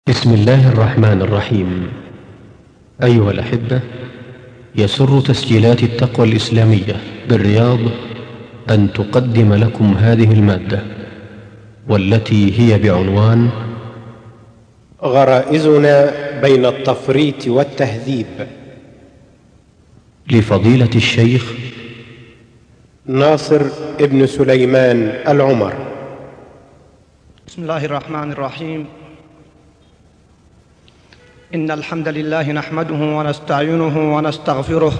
بسم الله الرحمن الرحيم. أيها الأحبة، يسر تسجيلات التقوى الإسلامية بالرياض أن تقدم لكم هذه المادة، والتي هي بعنوان غرائزنا بين التفريط والتهذيب، لفضيلة الشيخ ناصر ابن سليمان العمر. بسم الله الرحمن الرحيم. إن الحمد لله نحمده ونستعينه ونستغفره،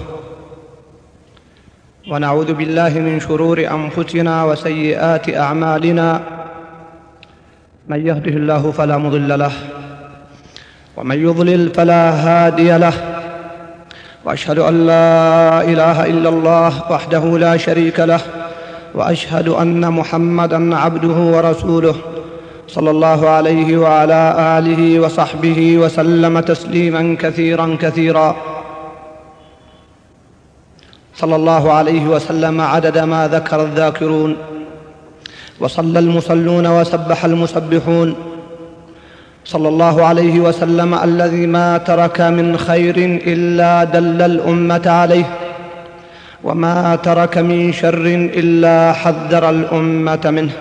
ونعوذ بالله من شرور أنفسنا وسيئات أعمالنا. من يهده الله فلا مضل له، ومن يضلل فلا هادي له، وأشهد أن لا إله إلا الله وحده لا شريك له، وأشهد أن محمدًا عبده ورسوله، صلى الله عليه وعلى آله وصحبه وسلم تسليماً كثيراً كثيراً. صلى الله عليه وسلم عدد ما ذكر الذاكرون، وصلى المصلون وسبح المسبحون. صلى الله عليه وسلم الذي ما ترك من خير إلا دل الأمة عليه، وما ترك من شر إلا حذر الأمة منه.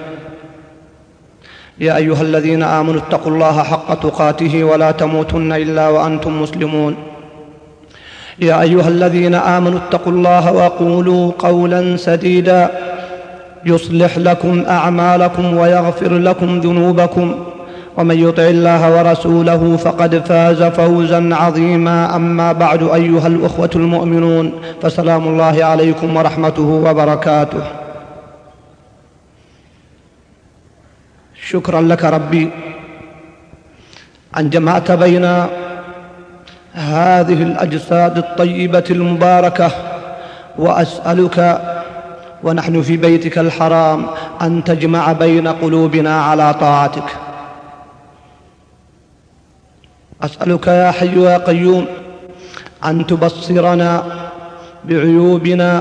يا أيها الذين آمنوا اتقوا الله حق تقاته ولا تموتن إلا وأنتم مسلمون. يا أيها الذين آمنوا اتقوا الله وقولوا قولا سديدا يصلح لكم أعمالكم ويغفر لكم ذنوبكم، ومن يطع الله ورسوله فقد فاز فوزا عظيما. أما بعد، أيها الأخوة المؤمنون، فسلام الله عليكم ورحمته وبركاته. شكرا لك ربي أن جمعت بين هذه الأجساد الطيبة المباركة، وأسألك ونحن في بيتك الحرام أن تجمع بين قلوبنا على طاعتك. أسألك يا حي يا قيوم أن تبصرنا بعيوبنا،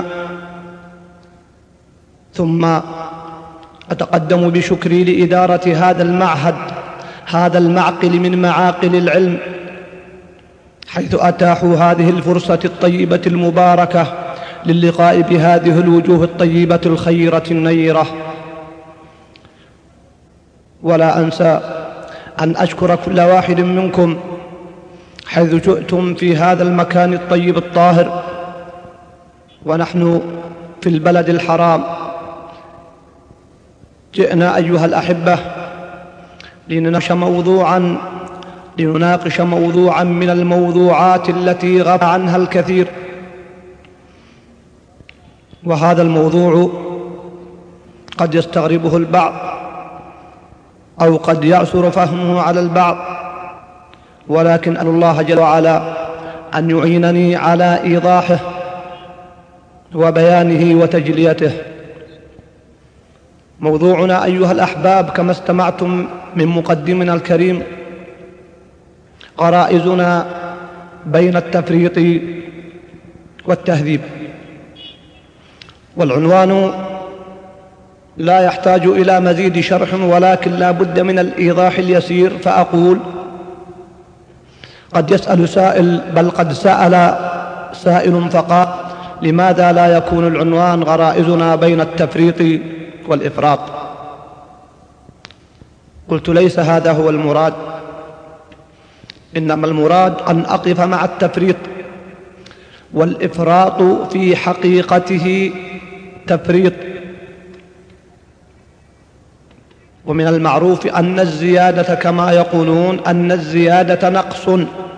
ثم أتقدم بشكري لإدارة هذا المعهد، هذا المعقل من معاقل العلم، حيث أتاحوا هذه الفرصة الطيبة المباركة للقاء بهذه الوجوه الطيبة الخيرة النيرة. ولا أنسى أن أشكر كل واحد منكم حيث جئتم في هذا المكان الطيب الطاهر، ونحن في البلد الحرام. جئنا أيها الأحبة لنناقش موضوعا من الموضوعات التي غاب عنها الكثير، وهذا الموضوع قد يستغربه البعض أو قد يعسر فهمه على البعض، ولكن أسأل الله جل وعلا أن يعينني على إيضاحه وبيانه وتجليته. موضوعنا أيها الأحباب كما استمعتم من مقدمنا الكريم، غرائزنا بين التفريط والتهذيب. والعنوان لا يحتاج إلى مزيد شرح، ولكن لا بد من الإيضاح اليسير. فأقول: قد يسأل سائل، بل قد سأل سائل فقال: لماذا لا يكون العنوان غرائزنا بين التفريط والإفراط؟ قلت: ليس هذا هو المراد، إنما المراد أن أقف مع التفريط. والإفراط في حقيقته تفريط، ومن المعروف أن الزيادة كما يقولون أن الزيادة نقص،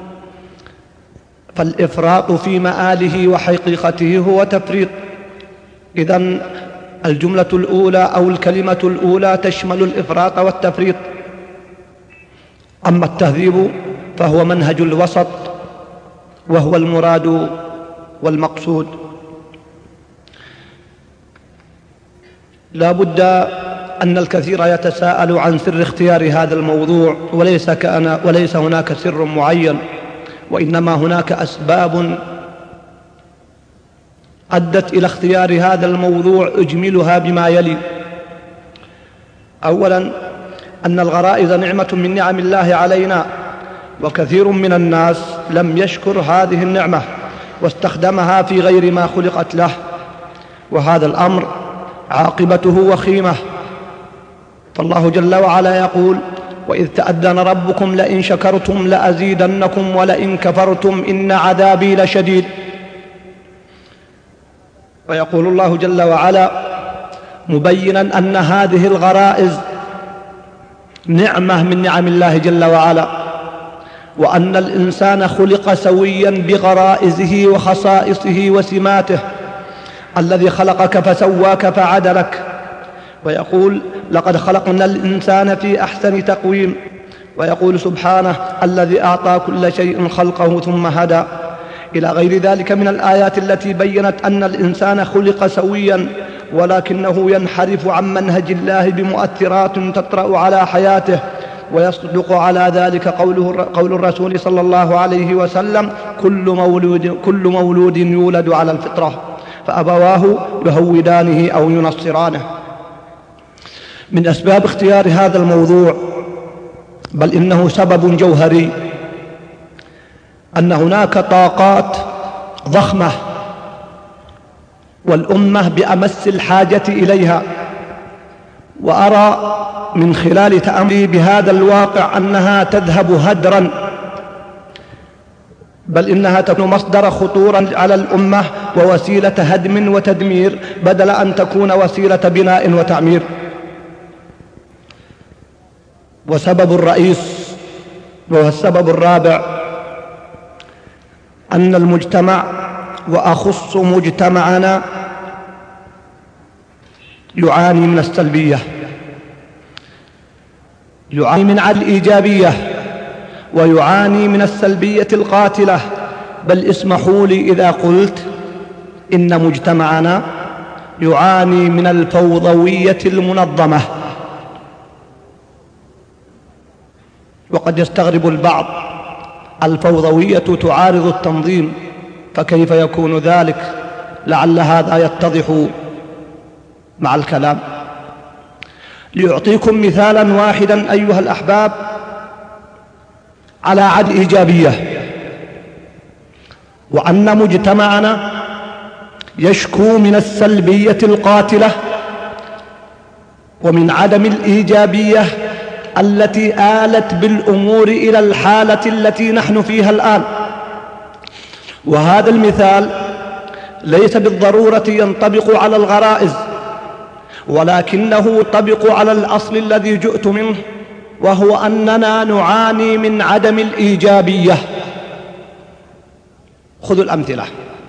فالإفراط في مآله وحقيقته هو تفريط. إذن الجملة الأولى أو الكلمة الأولى تشمل الإفراط والتفريط. أما التهذيب فهو منهج الوسط، وهو المراد والمقصود. لا بد أن الكثير يتساءل عن سر اختيار هذا الموضوع، وليس هناك سر معين، وإنما هناك أسباب أدت إلى اختيار هذا الموضوع، أجملها بما يلي. أولاً، أن الغرائز نعمة من نعم الله علينا، وكثير من الناس لم يشكر هذه النعمة واستخدمها في غير ما خلقت له، وهذا الأمر عاقبته وخيمة. فالله جل وعلا يقول: وإذ تأذن ربكم لئن شكرتم لأزيدنكم ولئن كفرتم إن عذابي لشديد. ويقول الله جل وعلا مبينا أن هذه الغرائز نعمة من نعم الله جل وعلا، وأن الإنسان خلق سويا بغرائزه وخصائصه وسماته، الذي خلقك فسواك فعدلك. ويقول: لقد خلقنا الإنسان في أحسن تقويم. ويقول سبحانه: الذي أعطى كل شيء خلقه ثم هدى، إلى غير ذلك من الآيات التي بيّنت أن الإنسان خلق سويا، ولكنه ينحرف عن منهج الله بمؤثرات تطرأ على حياته. ويصدق على ذلك قول الرسول صلى الله عليه وسلم: كل مولود يولد على الفطرة، فأبواه يهودانه أو ينصرانه. من أسباب اختيار هذا الموضوع، بل إنه سبب جوهري، أن هناك طاقات ضخمة والأمة بأمس الحاجة إليها، وأرى من خلال تأملي بهذا الواقع أنها تذهب هدرا، بل إنها تكون مصدر خطورا على الأمة ووسيلة هدم وتدمير، بدل أن تكون وسيلة بناء وتعمير. وسبب الرئيس وهو السبب الرابع، أن المجتمع وأخص مجتمعنا يعاني من السلبية، يعاني من عدم الإيجابية، ويعاني من السلبية القاتلة. بل اسمحوا لي إذا قلت إن مجتمعنا يعاني من الفوضوية المنظمة. وقد يستغرب البعض: الفوضوية تعارض التنظيم، فكيف يكون ذلك؟ لعل هذا يتضح مع الكلام. لأعطيكم مثالا واحدا أيها الأحباب على عدم إيجابية، وأن مجتمعنا يشكو من السلبية القاتلة ومن عدم الإيجابية التي آلت بالأمور إلى الحالة التي نحن فيها الآن. وهذا المثال ليس بالضرورة ينطبق على الغرائز، ولكنه ينطبق على الأصل الذي جئت منه، وهو أننا نعاني من عدم الإيجابية. خذوا الأمثلة.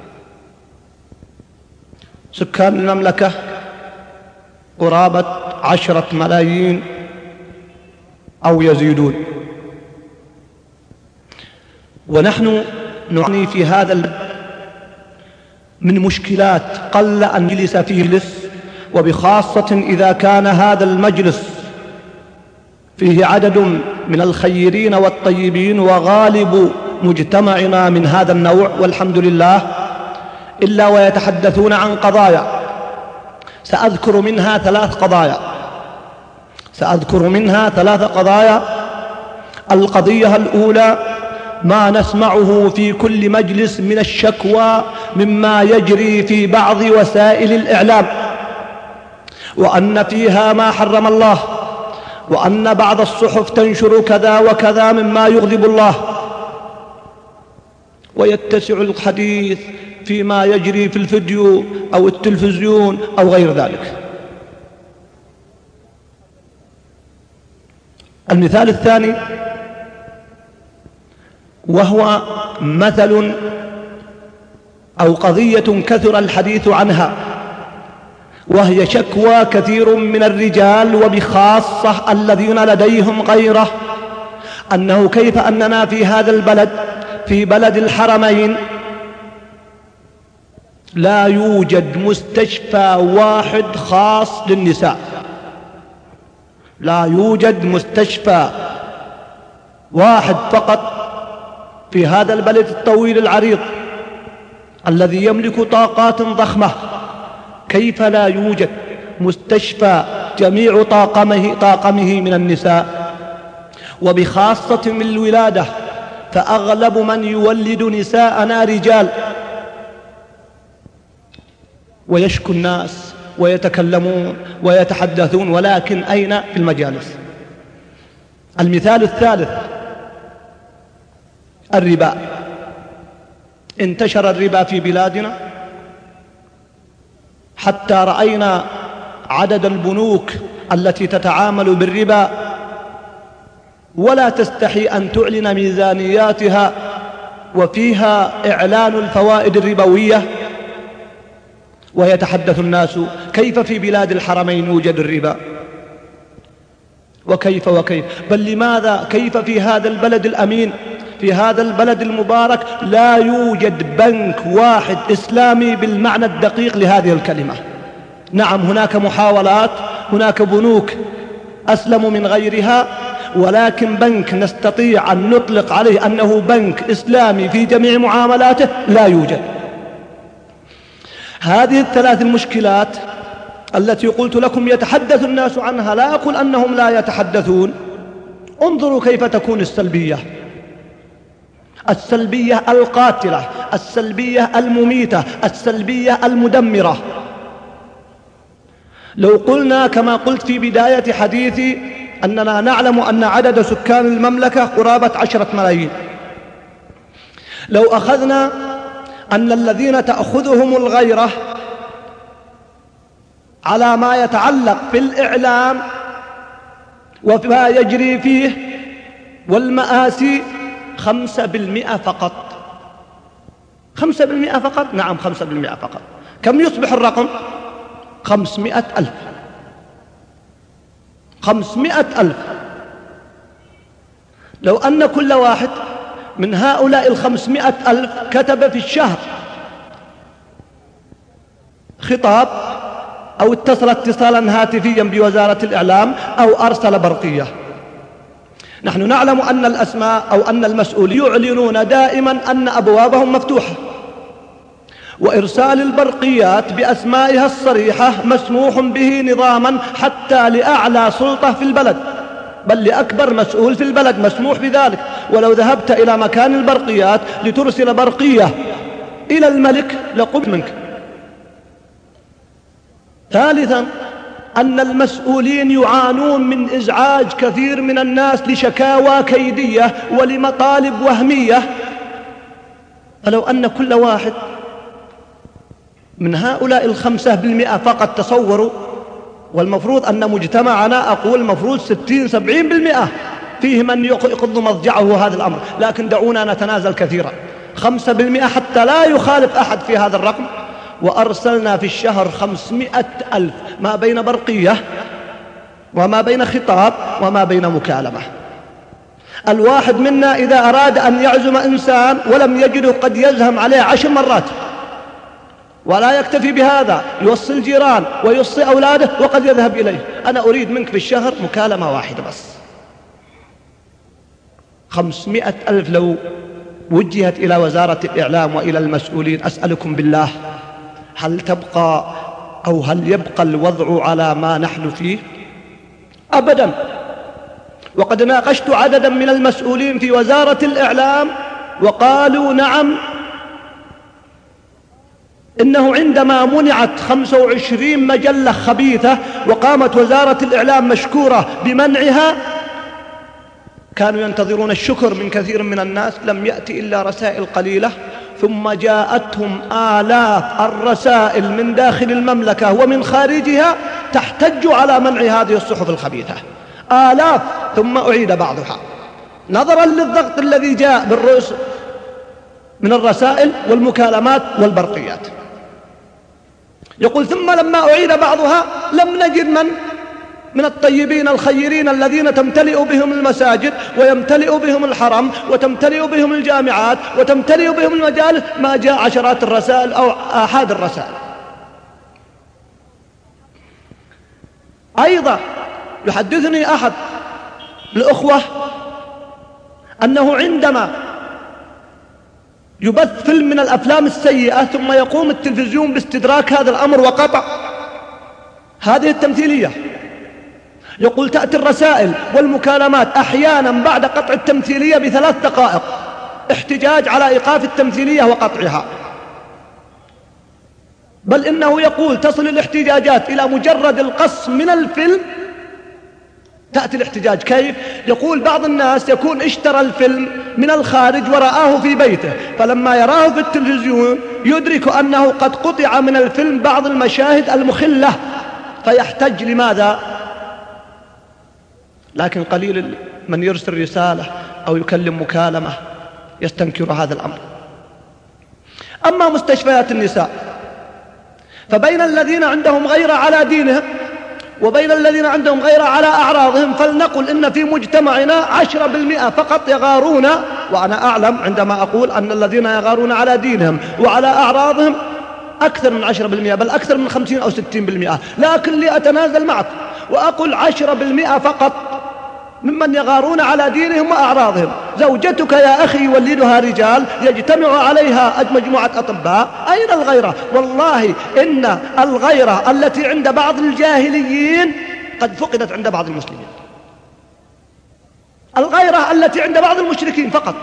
سكان المملكة قرابة 10 ملايين أو يزيدون، ونحن نعاني في هذا من مشكلات قل أن نجلس فيه مجلس، وبخاصة إذا كان هذا المجلس فيه عدد من الخيرين والطيبين، وغالب مجتمعنا من هذا النوع والحمد لله، إلا ويتحدثون عن قضايا. سأذكر منها 3 قضايا. القضية الأولى: ما نسمعه في كل مجلس من الشكوى مما يجري في بعض وسائل الإعلام، وأن فيها ما حرم الله، وأن بعض الصحف تنشر كذا وكذا مما يغضب الله، ويتسع الحديث فيما يجري في الفيديو أو التلفزيون أو غير ذلك. المثال الثاني، وهو مثل أو قضية كثر الحديث عنها، وهي شكوى كثير من الرجال وبخاصة الذين لديهم غيرة، أنه كيف أننا في هذا البلد، في بلد الحرمين، لا يوجد مستشفى واحد خاص للنساء. لا يوجد مستشفى واحد فقط في هذا البلد الطويل العريض الذي يملك طاقات ضخمة. كيف لا يوجد مستشفى جميع طاقمه من النساء، وبخاصة من الولادة فأغلب من يولد نساءنا رجال، ويشكو الناس ويتكلمون ويتحدثون، ولكن أين؟ في المجالس. المثال الثالث الربا. انتشر الربا في بلادنا حتى رأينا عدد البنوك التي تتعامل بالربا ولا تستحي أن تعلن ميزانياتها وفيها إعلان الفوائد الربوية، ويتحدث الناس كيف في بلاد الحرمين يوجد الربا، وكيف بل لماذا كيف في هذا البلد الأمين، في هذا البلد المبارك لا يوجد بنك واحد إسلامي بالمعنى الدقيق لهذه الكلمة. نعم هناك محاولات، هناك بنوك أسلم من غيرها، ولكن بنك نستطيع أن نطلق عليه أنه بنك إسلامي في جميع معاملاته لا يوجد. هذه الثلاث المشكلات التي قلت لكم يتحدث الناس عنها، لا أقول أنهم لا يتحدثون. انظروا كيف تكون السلبية القاتلة، السلبية المميتة، السلبية المدمرة. لو قلنا كما قلت في بداية حديثي أننا نعلم أن عدد سكان المملكة قرابة 10 ملايين، لو أخذنا أن الذين تأخذهم الغيرة على ما يتعلق بالإعلام وما يجري فيه والمآسي 5% فقط. 5% فقط؟ نعم 5% فقط. كم يصبح الرقم؟ 500,000. 500,000. لو أن كل واحد من هؤلاء 500,000 كتب في الشهر خطاب أو اتصل اتصالا هاتفيا بوزارة الإعلام أو أرسل برقية، نحن نعلم أن الأسماء أو أن المسؤولين يعلنون دائما أن أبوابهم مفتوحة، وإرسال البرقيات بأسمائها الصريحة مسموح به نظاما حتى لأعلى سلطة في البلد، بل لأكبر مسؤول في البلد مسموح بذلك. ولو ذهبت إلى مكان البرقيات لترسل برقية إلى الملك لقبل منك. ثالثا أن المسؤولين يعانون من إزعاج كثير من الناس لشكاوى كيدية ولمطالب وهمية. فلو أن كل واحد من هؤلاء 5% فقط، تصوروا، والمفروض أن مجتمعنا أقول المفروض 60-70% فيه من يقض مضجعه هذا الأمر، لكن دعونا نتنازل كثيرا. 5% حتى لا يخالف أحد في هذا الرقم، وأرسلنا في الشهر 500,000 ما بين برقية وما بين خطاب وما بين مكالمة. الواحد منا إذا أراد أن يعزم إنسان ولم يجده قد يزهم عليه 10 مرات، ولا يكتفي بهذا، يوصي الجيران ويوصي أولاده وقد يذهب إليه. أنا أريد منك في الشهر مكالمة واحدة بس. 500,000 لو وجهت إلى وزارة الإعلام وإلى المسؤولين، أسألكم بالله هل تبقى أو هل يبقى الوضع على ما نحن فيه؟ أبدا. وقد ناقشت عددا من المسؤولين في وزارة الإعلام وقالوا نعم، إنه عندما منعت 25 مجلة خبيثة وقامت وزارة الإعلام مشكورة بمنعها، كانوا ينتظرون الشكر من كثير من الناس، لم يأتي إلا رسائل قليلة، ثم جاءتهم آلاف الرسائل من داخل المملكة ومن خارجها تحتج على منع هذه الصحف الخبيثة، آلاف، ثم أعيد بعضها نظرا للضغط الذي جاء بالرؤوس من الرسائل والمكالمات والبرقيات. يقول ثم لما أعيد بعضها لم نجد من الطيبين الخيرين الذين تمتلئ بهم المساجد ويمتلئ بهم الحرم وتمتلئ بهم الجامعات وتمتلئ بهم المجالس ما جاء عشرات الرسائل أو آحاد الرسائل. أيضا يحدثني أحد الأخوة أنه عندما يبث فيلم من الأفلام السيئة ثم يقوم التلفزيون باستدراك هذا الأمر وقطع هذه التمثيلية، يقول تأتي الرسائل والمكالمات أحيانا بعد قطع التمثيلية ب3 دقائق، احتجاج على إيقاف التمثيلية وقطعها، بل إنه يقول تصل الاحتجاجات إلى مجرد القص من الفيلم تأتي الاحتجاج. كيف؟ يقول بعض الناس يكون اشترى الفيلم من الخارج ورآه في بيته، فلما يراه في التلفزيون يدرك أنه قد قطع من الفيلم بعض المشاهد المخلة فيحتج. لماذا؟ لكن قليل من يرسل رسالة أو يكلم مكالمة يستنكر هذا الأمر. أما مستشفيات النساء فبين الذين عندهم غيرة على دينهم وبين الذين عندهم غيرة على أعراضهم، فلنقل إن في مجتمعنا 10% فقط يغارون، وأنا أعلم عندما أقول أن الذين يغارون على دينهم وعلى أعراضهم أكثر من 10%، بل أكثر من 50 أو 60%، لكن لأتنازل معك وأقول 10% فقط ممن يغارون على دينهم وأعراضهم. زوجتك يا أخي يولدها رجال يجتمع عليها مجموعة أطباء، أين الغيرة؟ والله إن الغيرة التي عند بعض الجاهليين قد فقدت عند بعض المسلمين، الغيرة التي عند بعض المشركين فقط.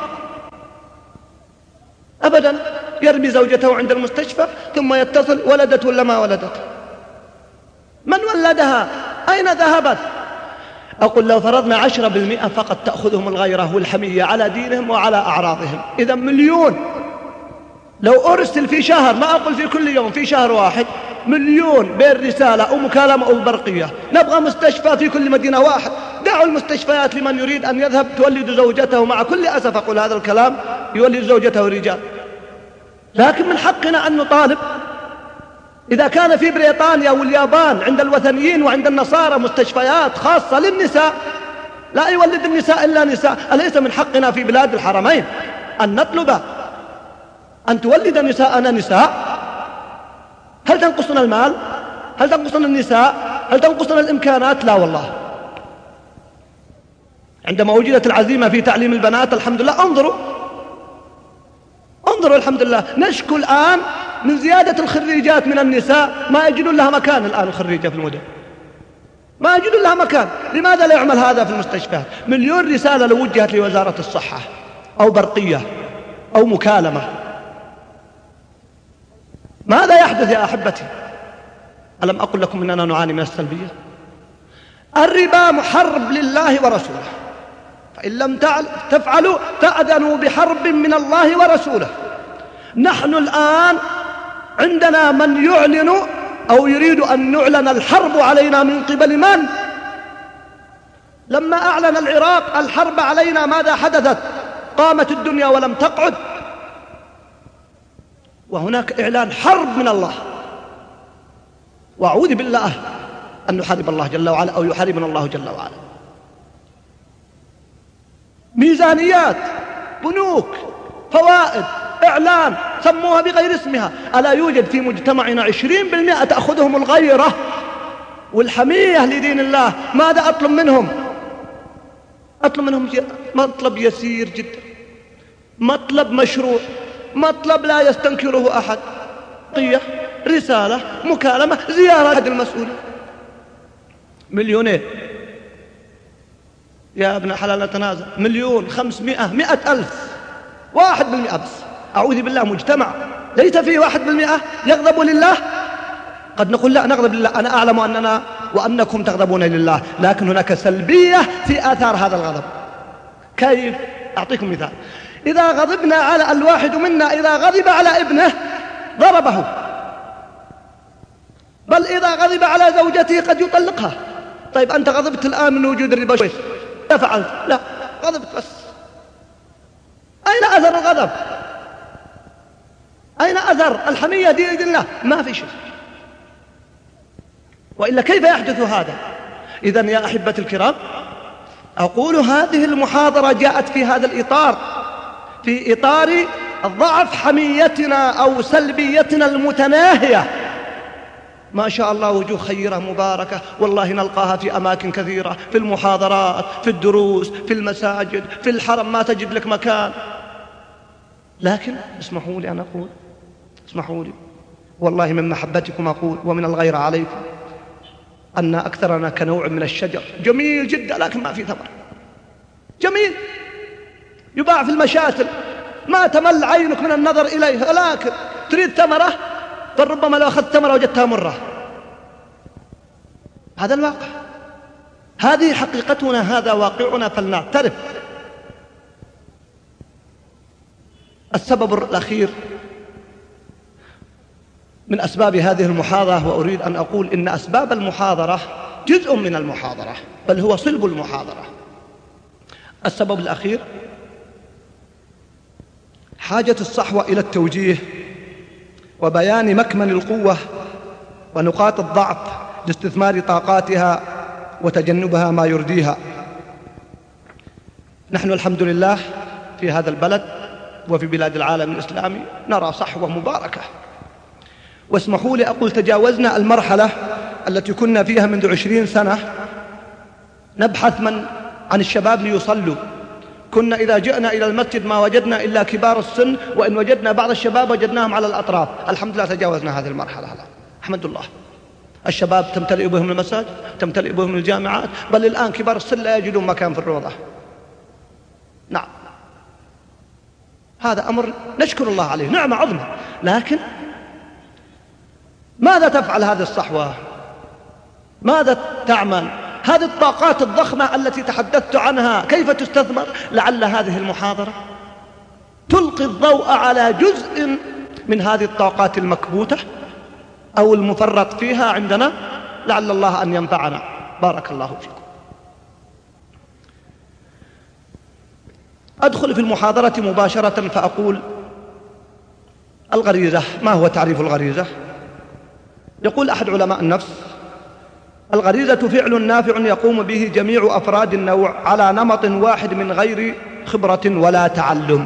أبدا، يرمي زوجته عند المستشفى ثم يتصل ولدت ولا ما ولدت، من ولدها، أين ذهبت؟ أقول لو فرضنا 10% فقط تأخذهم الغيرة والحمية على دينهم وعلى أعراضهم، إذا 1,000,000 لو أرسل في شهر، ما أقول في كل يوم، في شهر واحد 1,000,000 بين رسالة أو مكالمة أو برقية. نبغى مستشفى في كل مدينة واحد. دعوا المستشفيات لمن يريد أن يذهب تولد زوجته، مع كل أسف أقول هذا الكلام، يولد زوجته رجال. لكن من حقنا أن نطالب. إذا كان في بريطانيا واليابان عند الوثنيين وعند النصارى مستشفيات خاصة للنساء لا يولد النساء إلا نساء، أليس من حقنا في بلاد الحرمين أن نطلب أن تولد نساءنا نساء؟ هل تنقصنا المال؟ هل تنقصنا النساء؟ هل تنقصنا الإمكانات؟ لا والله. عندما وجدت العزيمة في تعليم البنات الحمد لله، انظروا الحمد لله، نشكو الآن من زيادة الخريجات من النساء، ما يجدون لها مكان الآن الخريجة في المدن، ما يجدون لها مكان. لماذا لا يعمل هذا في المستشفيات؟ 1,000,000 رسالة لو وجهت لوزارة الصحة أو برقية أو مكالمة. ماذا يحدث يا أحبتي؟ ألم أقل لكم أننا نعاني من السلبية؟ الربا محرب لله ورسوله، فإن لم تفعلوا فأذنوا بحرب من الله ورسوله. نحن الآن عندنا من يعلن أو يريد أن نعلن الحرب علينا من قبل من؟ لما أعلن العراق الحرب علينا ماذا حدثت؟ قامت الدنيا ولم تقعد. وهناك إعلان حرب من الله، وأعوذ بالله أن نحارب الله جل وعلا أو يحاربنا الله جل وعلا. ميزانيات، بنوك، فوائد، إعلان، سموها بغير اسمها. ألا يوجد في مجتمعنا 20% تأخذهم الغيرة والحمية لدين الله؟ ماذا أطلب منهم؟ أطلب منهم مطلب يسير جدا، مطلب مشروع، مطلب لا يستنكره أحد، رسالة، مكالمة، زيارة هذا المسؤول. 2,000,000 يا ابن حلال نتنازل، 1,500,000 100,000 1% بس. أعوذ بالله، مجتمع ليس فيه 1% يغضب لله. قد نقول لا نغضب لله، أنا أعلم أننا وأنكم تغضبون لله، لكن هناك سلبية في آثار هذا الغضب. كيف؟ أعطيكم مثال. إذا غضبنا على الواحد منا، إذا غضب على ابنه ضربه، بل إذا غضب على زوجته قد يطلقها. طيب أنت غضبت الآن من وجود الربا، شوي لا فعلت، لا غضبت بس. أين أثر الغضب؟ أين أثر الحمية دين الله؟ ما في شيء. وإلا كيف يحدث هذا؟ إذن يا أحبتي الكرام، أقول هذه المحاضرة جاءت في هذا الإطار، في إطار ضعف حميتنا أو سلبيتنا المتناهية. ما شاء الله وجوه خيرة مباركة والله نلقاها في أماكن كثيرة، في المحاضرات، في الدروس، في المساجد، في الحرم، ما تجد لك مكان. لكن اسمحوا لي أن أقول، اسمحوا لي والله من محبتكم أقول ومن الغير عليكم أن أكثرنا كنوع من الشجر جميل جدا لكن ما في ثمر. جميل يباع في المشاتل ما تمل عينك من النظر إليها، لكن تريد ثمرة فربما لو أخذت ثمرة وجدتها مرة. هذا الواقع، هذه حقيقتنا، هذا واقعنا، فلنعترف. السبب الأخير من أسباب هذه المحاضرة، وأريد أن أقول إن أسباب المحاضرة جزء من المحاضرة، بل هو صلب المحاضرة. السبب الأخير حاجة الصحوة إلى التوجيه وبيان مكمن القوة ونقاط الضعف لاستثمار طاقاتها وتجنبها ما يرديها. نحن الحمد لله في هذا البلد وفي بلاد العالم الإسلامي نرى صحوة مباركة، واسمحوا لي أقول تجاوزنا المرحلة التي كنا فيها منذ 20 سنة نبحث عن الشباب ليصلوا. كنا إذا جئنا إلى المسجد ما وجدنا إلا كبار السن، وإن وجدنا بعض الشباب وجدناهم على الأطراف. الحمد لله تجاوزنا هذه المرحلة الآن، الحمد لله. الشباب تمتلئ بهم المساجد، تمتلئ بهم الجامعات، بل الآن كبار السن لا يجدون مكان في الروضة. نعم، هذا أمر نشكر الله عليه، نعمة عظمى. لكن ماذا تفعل هذه الصحوة؟ ماذا تعمل؟ هذه الطاقات الضخمة التي تحدثت عنها كيف تستثمر؟ لعل هذه المحاضرة تلقي الضوء على جزء من هذه الطاقات المكبوتة أو المفرط فيها عندنا، لعل الله أن ينفعنا. بارك الله فيكم. أدخل في المحاضرة مباشرة فأقول: الغريزة. ما هو تعريف الغريزة؟ يقول أحد علماء النفس: الغريزة فعل نافع يقوم به جميع أفراد النوع على نمط واحد من غير خبرة ولا تعلم.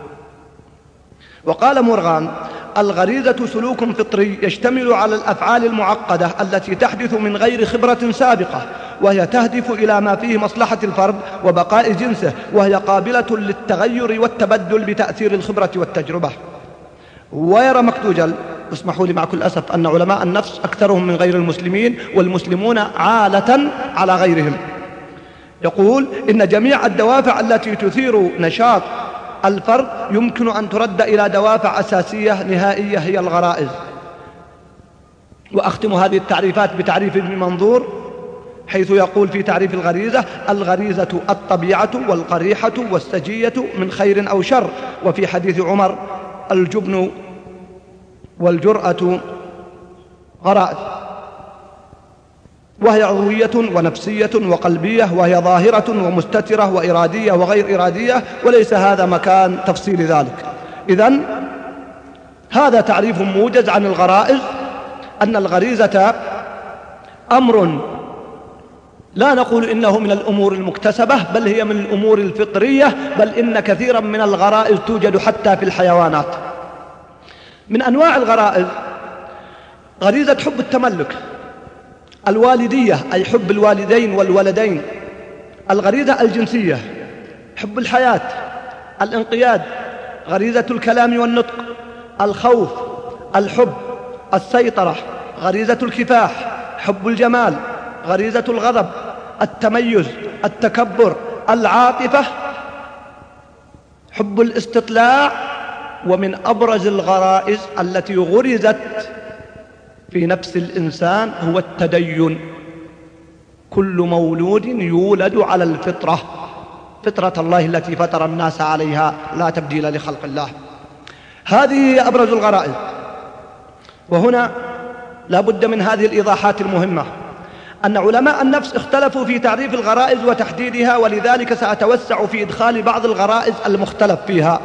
وقال مورغان: الغريزة سلوك فطري يشتمل على الأفعال المعقدة التي تحدث من غير خبرة سابقة، وهي تهدف إلى ما فيه مصلحة الفرد وبقاء جنسه، وهي قابلة للتغير والتبدل بتأثير الخبرة والتجربة. ويرى مكتوجل، اسمحوا لي مع كل أسف أن علماء النفس أكثرهم من غير المسلمين، والمسلمون عالة على غيرهم، يقول: إن جميع الدوافع التي تثير نشاط الفرد يمكن أن ترد إلى دوافع أساسية نهائية هي الغرائز. وأختم هذه التعريفات بتعريف ابن منظور، حيث يقول في تعريف الغريزة: الغريزة الطبيعة والقريحة والسجية من خير أو شر. وفي حديث عمر: الجبن والجرأة غرائز، وهي عضوية ونفسية وقلبية، وهي ظاهرة ومستترة وإرادية وغير إرادية، وليس هذا مكان تفصيل ذلك. إذن هذا تعريف موجز عن الغرائز، أن الغريزة أمر لا نقول إنه من الأمور المكتسبة، بل هي من الأمور الفطرية، بل إن كثيرا من الغرائز توجد حتى في الحيوانات. من أنواع الغرائز غريزة حب التملك، الوالدية أي حب الوالدين والولدين، الغريزة الجنسية، حب الحياة، الانقياد، غريزة الكلام والنطق، الخوف، الحب، السيطرة، غريزة الكفاح، حب الجمال، غريزة الغضب، التميز، التكبر، العاطفة، حب الاستطلاع. ومن أبرز الغرائز التي غرزت في نفس الإنسان هو التدين. كل مولود يولد على الفطرة، فطرة الله التي فطر الناس عليها، لا تبديل لخلق الله. هذه هي أبرز الغرائز. وهنا لا بد من هذه الإيضاحات المهمة، أن علماء النفس اختلفوا في تعريف الغرائز وتحديدها، ولذلك سأتوسع في إدخال بعض الغرائز المختلف فيها.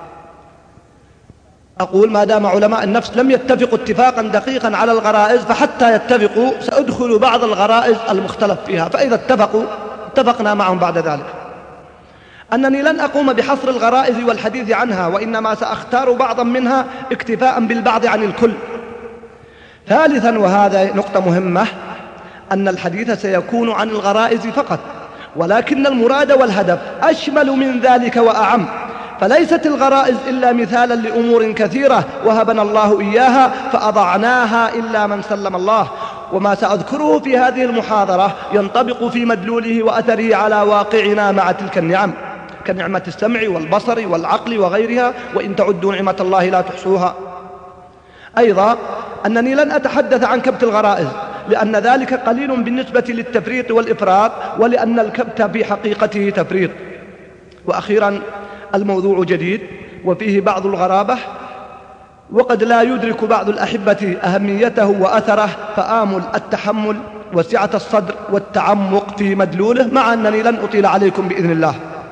أقول ما دام علماء النفس لم يتفقوا اتفاقا دقيقا على الغرائز، فحتى يتفقوا سأدخل بعض الغرائز المختلف فيها، فإذا اتفقنا معهم بعد ذلك. أنني لن أقوم بحصر الغرائز والحديث عنها، وإنما سأختار بعضا منها اكتفاء بالبعض عن الكل. ثالثا، وهذا نقطة مهمة، أن الحديث سيكون عن الغرائز فقط، ولكن المراد والهدف أشمل من ذلك وأعم، فليست الغرائز إلا مثالا لأمور كثيرة وهبنا الله إياها فأضعناها إلا من سلم الله. وما سأذكره في هذه المحاضرة ينطبق في مدلوله وأثره على واقعنا مع تلك النعم. كنعمة السمع والبصر والعقل وغيرها، وإن تعدوا نعمة الله لا تحصوها. أيضا أنني لن أتحدث عن كبت الغرائز، لأن ذلك قليل بالنسبة للتفريط والإفراط، ولأن الكبت في حقيقته تفريط. وأخيرا الموضوع جديد وفيه بعض الغرابة، وقد لا يدرك بعض الأحبة أهميته وأثره، فآمل التحمل وسعة الصدر والتعمق في مدلوله، مع أنني لن أطيل عليكم بإذن الله.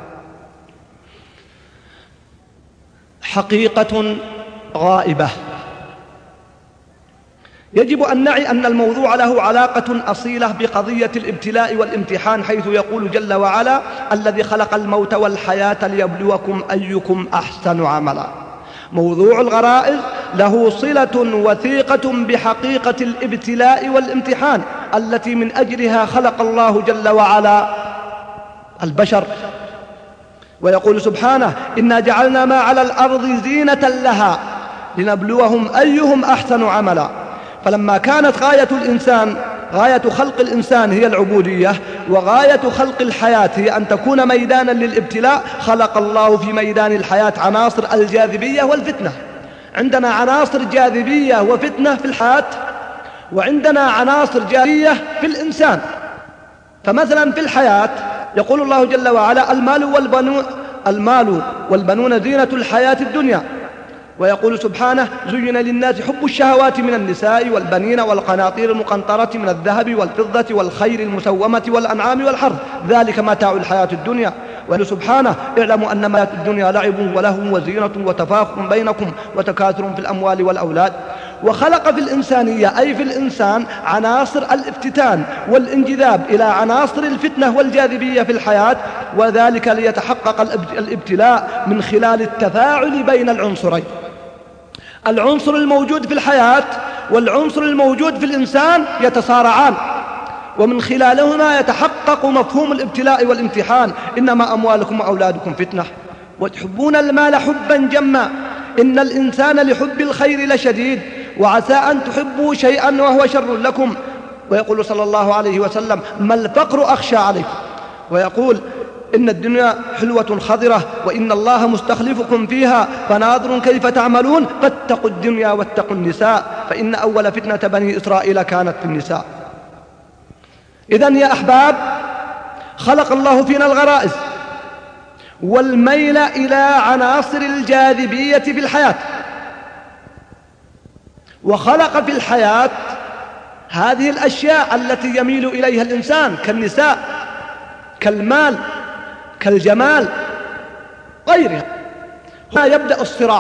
حقيقة غائبة يجب أن نعي أن الموضوع له علاقة أصيلة بقضية الابتلاء والامتحان، حيث يقول جل وعلا: الذي خلق الموت والحياة ليبلوكم أيكم أحسن عملا. موضوع الغرائز له صلة وثيقة بحقيقة الابتلاء والامتحان التي من أجلها خلق الله جل وعلا البشر. ويقول سبحانه: إنا جعلنا ما على الأرض زينة لها لنبلوهم أيهم أحسن عملا. فلما كانت غاية خلق الإنسان هي العبودية، وغاية خلق الحياة هي أن تكون ميدانا للابتلاء، خلق الله في ميدان الحياة عناصر الجاذبية والفتنة. عندنا عناصر جاذبية وفتنة في الحياة، وعندنا عناصر جاذبية في الإنسان. فمثلا في الحياة يقول الله جل وعلا: المال والبنون زينة الحياة الدنيا. ويقول سبحانه: زين للناس حب الشهوات من النساء والبنين والقناطير المقنطرة من الذهب والفضة والخيل المسومة والأنعام والحرث، ذلك متاع الحياة الدنيا. ويقول سبحانه: اعلموا أنما الحياة الدنيا لعب ولهو وزينة وتفاخر بينكم وتكاثر في الأموال والأولاد. وخلق في الإنسانية أي في الإنسان عناصر الافتتان والانجذاب إلى عناصر الفتنة والجاذبية في الحياة، وذلك ليتحقق الابتلاء من خلال التفاعل بين العنصرين، العنصر الموجود في الحياة والعنصر الموجود في الإنسان يتصارعان، ومن خلالهما يتحقق مفهوم الابتلاء والامتحان. إنما أموالكم وأولادكم فتنة وتحبون المال حبا جما إن الإنسان لحب الخير لشديد وعسى أن تحبوا شيئا وهو شر لكم. ويقول صلى الله عليه وسلم: ما الفقر أخشى عليكم. ويقول: إن الدنيا حلوة خضرة وإن الله مستخلفكم فيها فناظر كيف تعملون فاتقوا الدنيا واتقوا النساء فإن أول فتنة بني إسرائيل كانت في النساء. إذن يا أحباب، خلق الله فينا الغرائز والميل إلى عناصر الجاذبية في الحياة، وخلق في الحياة هذه الأشياء التي يميل إليها الإنسان كالنساء، كالمال، كالجمال، غيرها. هنا يبدأ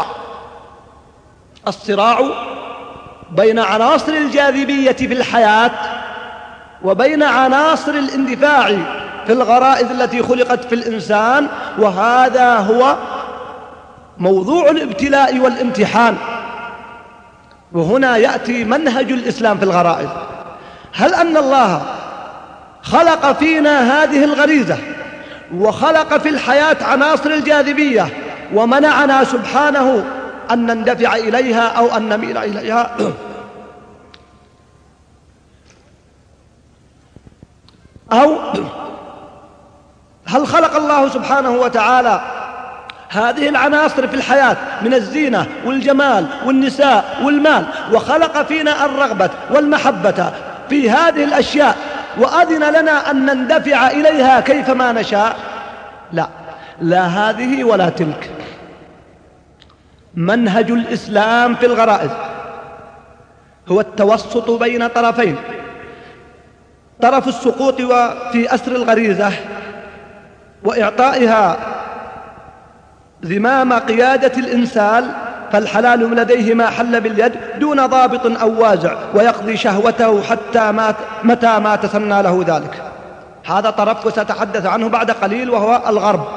الصراع بين عناصر الجاذبية في الحياة وبين عناصر الاندفاع في الغرائز التي خلقت في الإنسان، وهذا هو موضوع الابتلاء والامتحان. وهنا يأتي منهج الإسلام في الغرائز. هل أن الله خلق فينا هذه الغريزة وخلق في الحياة عناصر الجاذبية ومنعنا سبحانه أن نندفع إليها أو أن نميل إليها؟ أو هل خلق الله سبحانه وتعالى هذه العناصر في الحياة من الزينة والجمال والنساء والمال وخلق فينا الرغبة والمحبة في هذه الأشياء وأذن لنا أن نندفع إليها كيفما نشاء؟ لا هذه ولا تلك. منهج الإسلام في الغرائز هو التوسط بين طرفين: طرف السقوط في أسر الغريزة وإعطائها زمام قيادة الإنسان، فالحلال لديه ما حل باليد دون ضابط أو وازع، ويقضي شهوته حتى متى ما تسنى له ذلك. هذا طرف وسأتحدث عنه بعد قليل، وهو الغرب.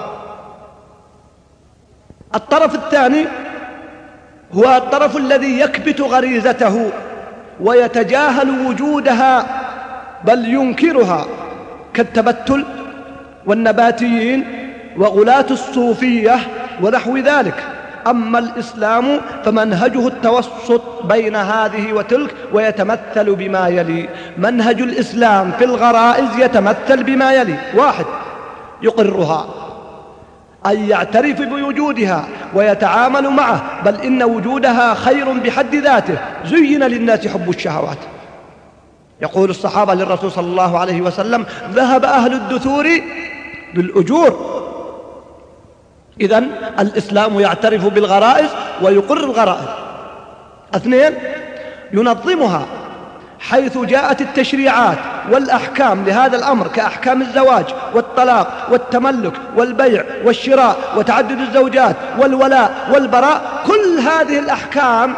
الطرف الثاني هو الطرف الذي يكبت غريزته ويتجاهل وجودها بل ينكرها، كالتبتل والنباتيين وغلاة الصوفية ونحو ذلك. أما الإسلام فمنهجه التوسط بين هذه وتلك، ويتمثل بما يلي. منهج الإسلام في الغرائز يتمثل بما يلي: 1. يقرها، أن يعترف بوجودها ويتعامل معه، بل إن وجودها خير بحد ذاته. زين للناس حب الشهوات. يقول الصحابة للرسول صلى الله عليه وسلم: ذهب أهل الدثور بالأجور. إذن الإسلام يعترف بالغرائز ويقر الغرائز. 2، ينظمها حيث جاءت التشريعات والأحكام لهذا الأمر، كأحكام الزواج والطلاق والتملك والبيع والشراء وتعدد الزوجات والولاء والبراء. كل هذه الأحكام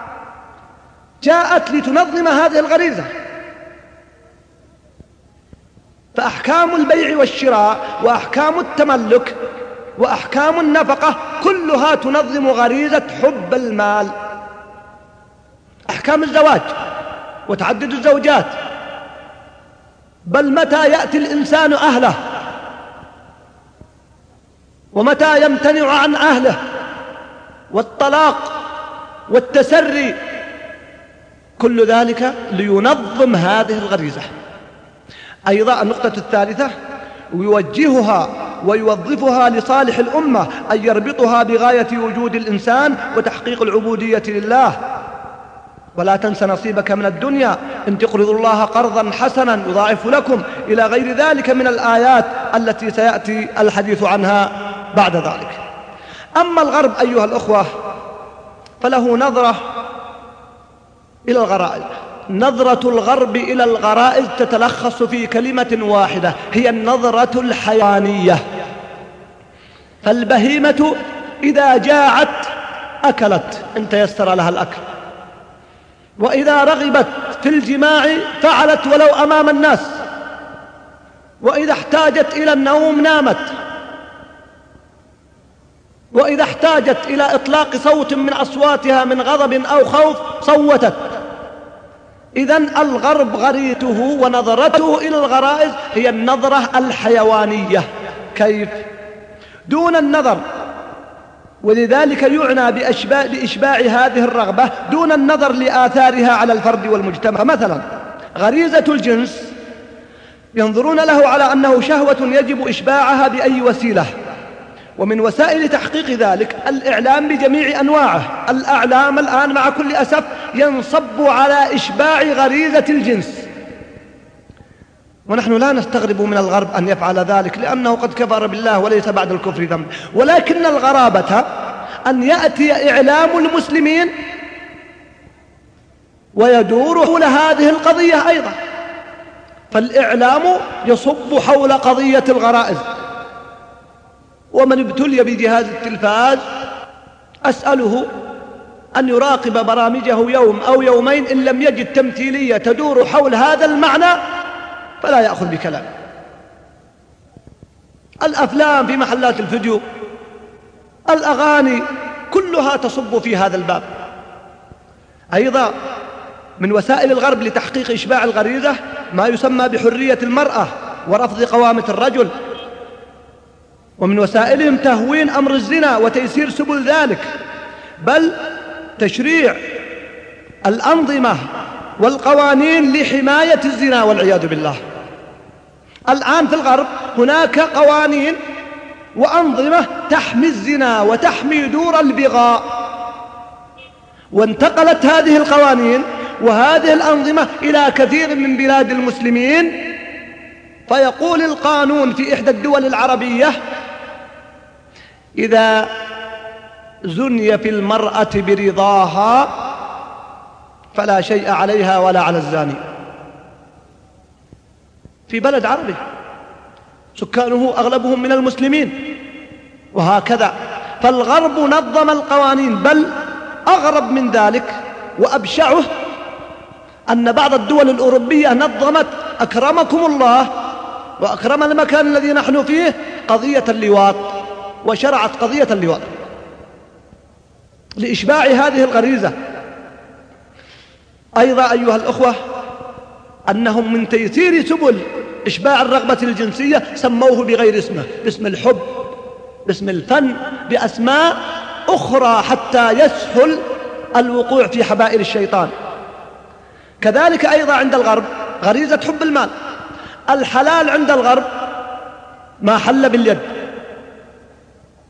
جاءت لتنظم هذه الغريزة. فأحكام البيع والشراء وأحكام التملك وأحكام النفقة كلها تنظم غريزة حب المال. أحكام الزواج وتعدد الزوجات، بل متى يأتي الإنسان أهله ومتى يمتنع عن أهله، والطلاق والتسري، كل ذلك لينظم هذه الغريزة. أيضا النقطة الثالثة، يوجهها ويوظفها لصالح الأمة، أن يربطها بغاية وجود الإنسان وتحقيق العبودية لله. ولا تنس نصيبك من الدنيا إن تقرضوا الله قرضا حسنا يضاعف لكم، إلى غير ذلك من الآيات التي سيأتي الحديث عنها بعد ذلك. أما الغرب أيها الأخوة فله نظرة إلى الغرائز. نظرة الغرب إلى الغرائز تتلخص في كلمة واحدة، هي النظرة الحيوانية. فالبهيمة إذا جاعت أكلت إن تيسر لها الأكل، وإذا رغبت في الجماع فعلت ولو أمام الناس، وإذا احتاجت إلى النوم نامت، وإذا احتاجت إلى إطلاق صوت من أصواتها من غضب أو خوف صوتت. إذن الغرب غريزته ونظرته إلى الغرائز هي النظرة الحيوانية. كيف؟ دون النظر، ولذلك يعنى بإشباع هذه الرغبة دون النظر لآثارها على الفرد والمجتمع. مثلا غريزة الجنس ينظرون له على أنه شهوة يجب إشباعها بأي وسيلة، ومن وسائل تحقيق ذلك الإعلام بجميع أنواعه. الأعلام الآن مع كل أسف ينصب على إشباع غريزة الجنس، ونحن لا نستغرب من الغرب أن يفعل ذلك، لأنه قد كفر بالله وليس بعد الكفر ذنب. ولكن الغرابة أن يأتي إعلام المسلمين ويدور حول هذه القضية أيضا. فالإعلام يصب حول قضية الغرائز، ومن ابتلي بجهاز التلفاز أسأله أن يراقب برامجه يوم أو يومين، إن لم يجد تمثيلية تدور حول هذا المعنى فلا يأخذ بكلام. الأفلام في محلات الفيديو، الأغاني، كلها تصب في هذا الباب. أيضا من وسائل الغرب لتحقيق إشباع الغريزة ما يسمى بحرية المرأة ورفض قوامة الرجل، ومن وسائلهم تهوين أمر الزنا وتيسير سبل ذلك، بل تشريع الأنظمة والقوانين لحماية الزنا والعياذ بالله. الآن في الغرب هناك قوانين وأنظمة تحمي الزنا وتحمي دور البغاء، وانتقلت هذه القوانين وهذه الأنظمة إلى كثير من بلاد المسلمين. فيقول القانون في إحدى الدول العربية: إذا زني في المرأة برضاها فلا شيء عليها ولا على الزاني. في بلد عربي سكانه أغلبهم من المسلمين. وهكذا فالغرب نظم القوانين، بل أغرب من ذلك وأبشعه أن بعض الدول الأوروبية نظمت أكرمكم الله وأكرم المكان الذي نحن فيه قضية اللواط، وشرعت قضية اللواط لإشباع هذه الغريزة. أيضا أيها الأخوة أنهم من تيسير سبل إشباع الرغبة الجنسية سموه بغير اسمه، باسم الحب، باسم الفن، بأسماء أخرى حتى يسهل الوقوع في حبائل الشيطان. كذلك أيضا عند الغرب غريزة حب المال. الحلال عند الغرب ما حل باليد،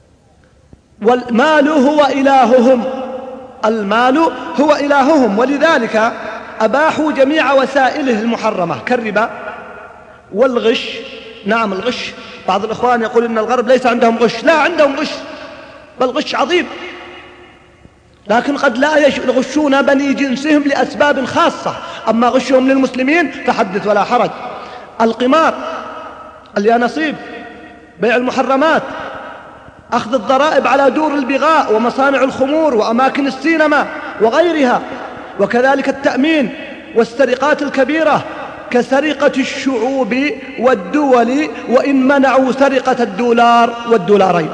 والمال هو إلههم، المال هو إلههم، ولذلك أباحوا جميع وسائله المحرمة كالربا والغش. نعم الغش، بعض الإخوان يقول إن الغرب ليس عندهم غش، لا عندهم غش، بل غش عظيم، لكن قد لا يغشون بني جنسهم لأسباب خاصة، أما غشهم للمسلمين فحدث ولا حرج. القمار، اليانصيب، بيع المحرمات، أخذ الضرائب على دور البغاء ومصانع الخمور وأماكن السينما وغيرها، وكذلك التأمين والسرقات الكبيرة كسرقة الشعوب والدول، وإن منعوا سرقة الدولار والدولارين.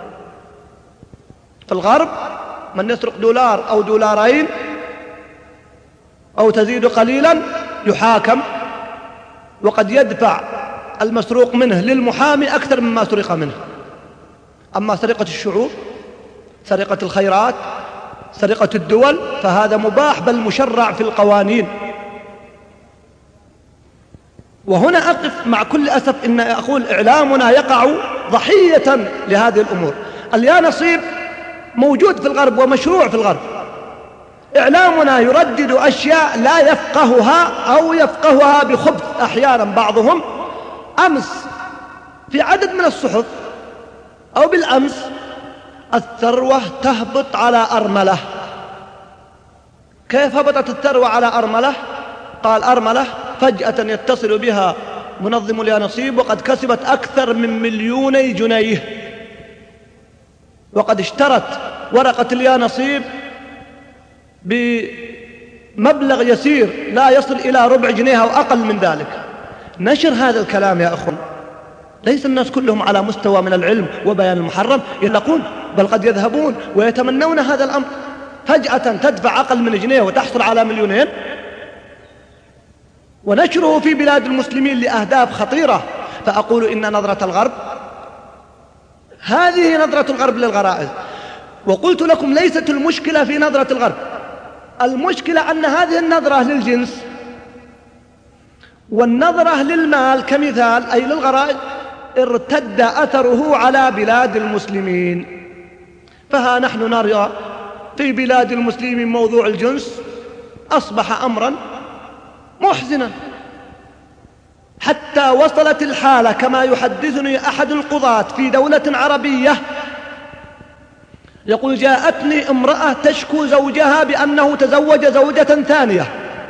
في الغرب من يسرق دولار أو دولارين أو تزيد قليلا يحاكم، وقد يدفع المسروق منه للمحامي أكثر مما سرق منه. أما سرقة الشعوب، سرقة الخيرات، سرقة الدول، فهذا مباح بل مشرع في القوانين. وهنا أقف مع كل أسف إن أقول إعلامنا يقع ضحية لهذه الأمور. اليانصيب موجود في الغرب ومشروع في الغرب، إعلامنا يردد أشياء لا يفقهها أو يفقهها بخبث أحيانا بعضهم. أمس في عدد من الصحف أو بالأمس الثروة تهبط على أرملة. كيف هبطت الثروة على أرملة؟ قال أرملة فجأة يتصل بها منظم اليانصيب وقد كسبت أكثر من 2,000,000 جنيه، وقد اشترت ورقة اليانصيب بمبلغ يسير لا يصل إلى ربع جنيه أو أقل من ذلك. نشر هذا الكلام يا أخوان، ليس الناس كلهم على مستوى من العلم وبيان المحرم يلقون، بل قد يذهبون ويتمنون هذا الأمر. فجأة تدفع أقل من جنيه وتحصل على 2,000,000. ونشره في بلاد المسلمين لأهداف خطيرة. فأقول إن نظرة الغرب هذه نظرة الغرب للغرائز. وقلت لكم ليست المشكلة في نظرة الغرب، المشكلة أن هذه النظرة للجنس والنظرة للمال كمثال أي للغرائز ارتد أثره على بلاد المسلمين. فها نحن نرى في بلاد المسلمين موضوع الجنس أصبح أمرا محزنا، حتى وصلت الحالة كما يحدثني أحد القضاة في دولة عربية يقول جاءتني امرأة تشكو زوجها بأنه تزوج زوجة ثانية،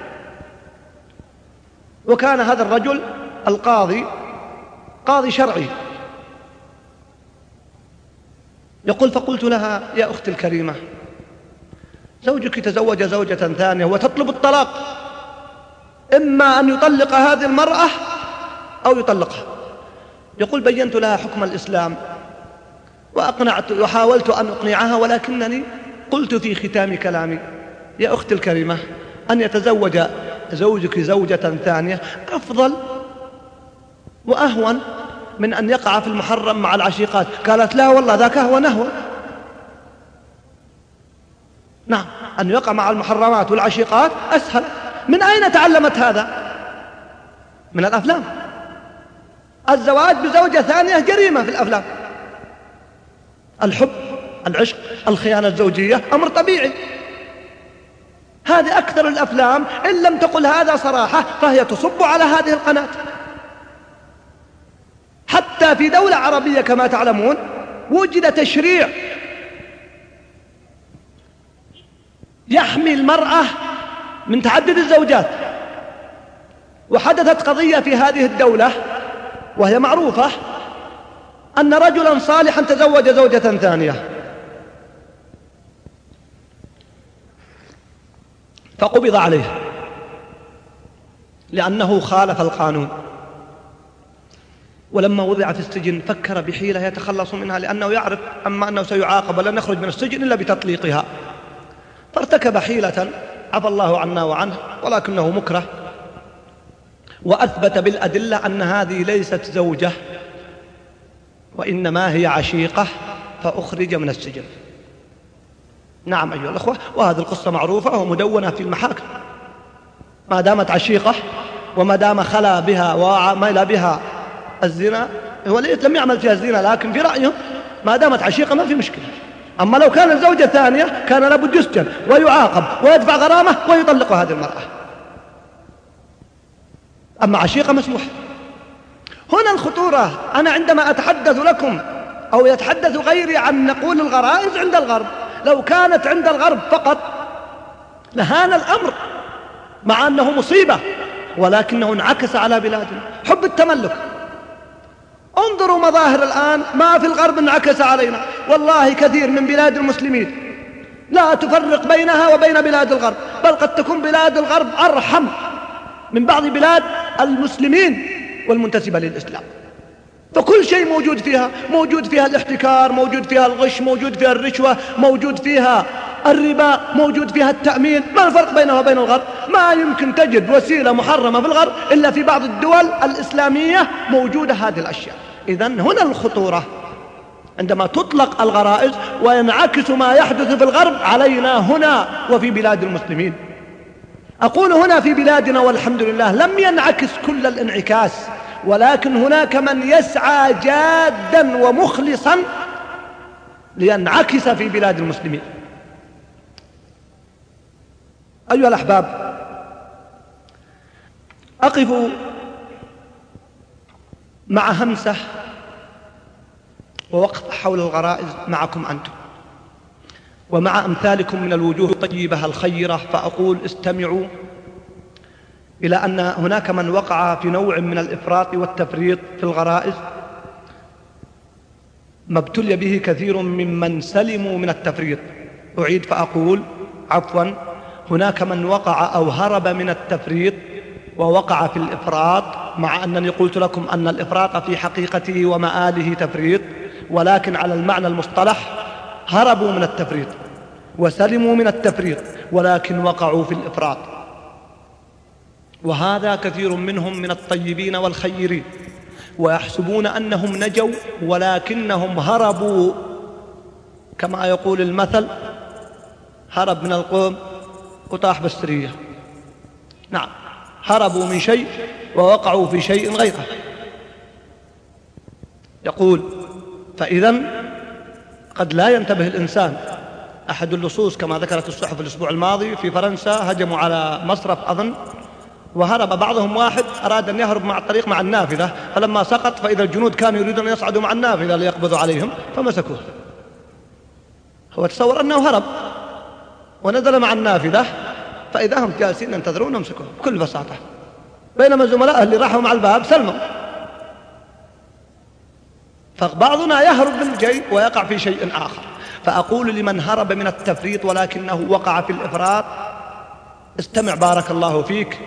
وكان هذا الرجل القاضي قاضي شرعي. يقول فقلت لها يا أختي الكريمة زوجك تزوج زوجة ثانية وتطلب الطلاق، إما أن يطلق هذه المرأة أو يطلقها. يقول بينت لها حكم الإسلام وأقنعت وحاولت أن أقنعها، ولكنني قلت في ختام كلامي يا أختي الكريمة أن يتزوج زوجك زوجة ثانية أفضل وأهون من أن يقع في المحرم مع العشيقات. قالت لا والله ذاك هو نهوى. نعم، أن يقع مع المحرمات والعشيقات أسهل. من أين تعلمت هذا؟ من الأفلام. الزواج بزوجة ثانية جريمة في الأفلام. الحب، العشق، الخيانة الزوجية أمر طبيعي. هذه أكثر الأفلام إن لم تقل هذا صراحة فهي تصب على هذه القناة. حتى في دولة عربية كما تعلمون وجد تشريع يحمي المرأة من تعدد الزوجات. وحدثت قضية في هذه الدولة وهي معروفة أن رجلا صالحا تزوج زوجة ثانية، فقبض عليه لأنه خالف القانون. ولما وضع في السجن فكر بحيلة يتخلص منها، لأنه يعرف أما أنه سيعاقب ولن يخرج من السجن إلا بتطليقها، فارتكب حيلة عفى الله عنا وعنه ولكنه مكره، وأثبت بالأدلة أن هذه ليست زوجة وإنما هي عشيقة، فأخرج من السجن. نعم أيها الأخوة، وهذه القصة معروفة ومدونة في المحاكم. ما دامت عشيقة وما دام خلا بها وعمل بها الزنا، هو لم يعمل فيها الزنا، لكن في رأيهم ما دامت عشيقة ما في مشكلة، أما لو كانت زوجة ثانية كان لابد يسجن ويعاقب ويدفع غرامة ويطلق هذه المرأة. أما عشيقة مسموح. هنا الخطورة. أنا عندما أتحدث لكم أو يتحدث غيري عن نقول الغرائز عند الغرب، لو كانت عند الغرب فقط لهان الأمر، مع أنه مصيبة، ولكنه انعكس على بلادنا. حب التملك. انظروا مظاهر الآن ما في الغرب انعكس علينا. والله كثير من بلاد المسلمين لا تفرق بينها وبين بلاد الغرب، بل قد تكون بلاد الغرب أرحم من بعض بلاد المسلمين والمنتسبة للإسلام. فكل شيء موجود فيها، موجود فيها الاحتكار، موجود فيها الغش، موجود فيها الرشوة، موجود فيها الربا، موجود فيها التأمين. ما الفرق بينها وبين الغرب؟ ما يمكن تجد وسيلة محرمة في الغرب إلا في بعض الدول الإسلامية موجودة هذه الأشياء. إذن هنا الخطورة عندما تطلق الغرائز وينعكس ما يحدث في الغرب علينا هنا وفي بلاد المسلمين. أقول هنا في بلادنا والحمد لله لم ينعكس كل الانعكاس، ولكن هناك من يسعى جادا ومخلصا لينعكس في بلاد المسلمين. أيها الأحباب، أقف مع همسة ووقف حول الغرائز معكم أنتم ومع أمثالكم من الوجوه الطيبة الخيرة، فأقول استمعوا إلى أن هناك من وقع في نوع من الإفراط والتفريط في الغرائز، ما ابتلي به كثير ممن سلموا من التفريط. أعيد فأقول عفوا، هناك من وقع أو هرب من التفريط ووقع في الإفراط، مع أنني قلت لكم أن الإفراط في حقيقته ومآله تفريط، ولكن على المعنى المصطلح هربوا من التفريط وسلموا من التفريط ولكن وقعوا في الإفراط. وهذا كثير منهم من الطيبين والخيرين، ويحسبون أنهم نجوا ولكنهم هربوا، كما يقول المثل: هرب من القوم وطاح بالسرية. نعم، هربوا من شيء ووقعوا في شيء غيره. يقول: فإذا قد لا ينتبه الإنسان. أحد اللصوص كما ذكرت الصحف الأسبوع الماضي في فرنسا هجموا على مصرف أظن، وهرب بعضهم، واحد أراد أن يهرب مع الطريق مع النافذة، فلما سقط فإذا الجنود كانوا يريدون أن يصعدوا مع النافذة ليقبضوا عليهم فمسكوه. هو تصور أنه هرب ونزل مع النافذة، فإذا هم جالسين ينتظرون ومسكوه بكل بساطة، بينما زملائه اللي راحوا مع الباب سلموا. فبعضنا يهرب من الجيب ويقع في شيء آخر. فأقول لمن هرب من التفريط ولكنه وقع في الإفراط: استمع بارك الله فيك.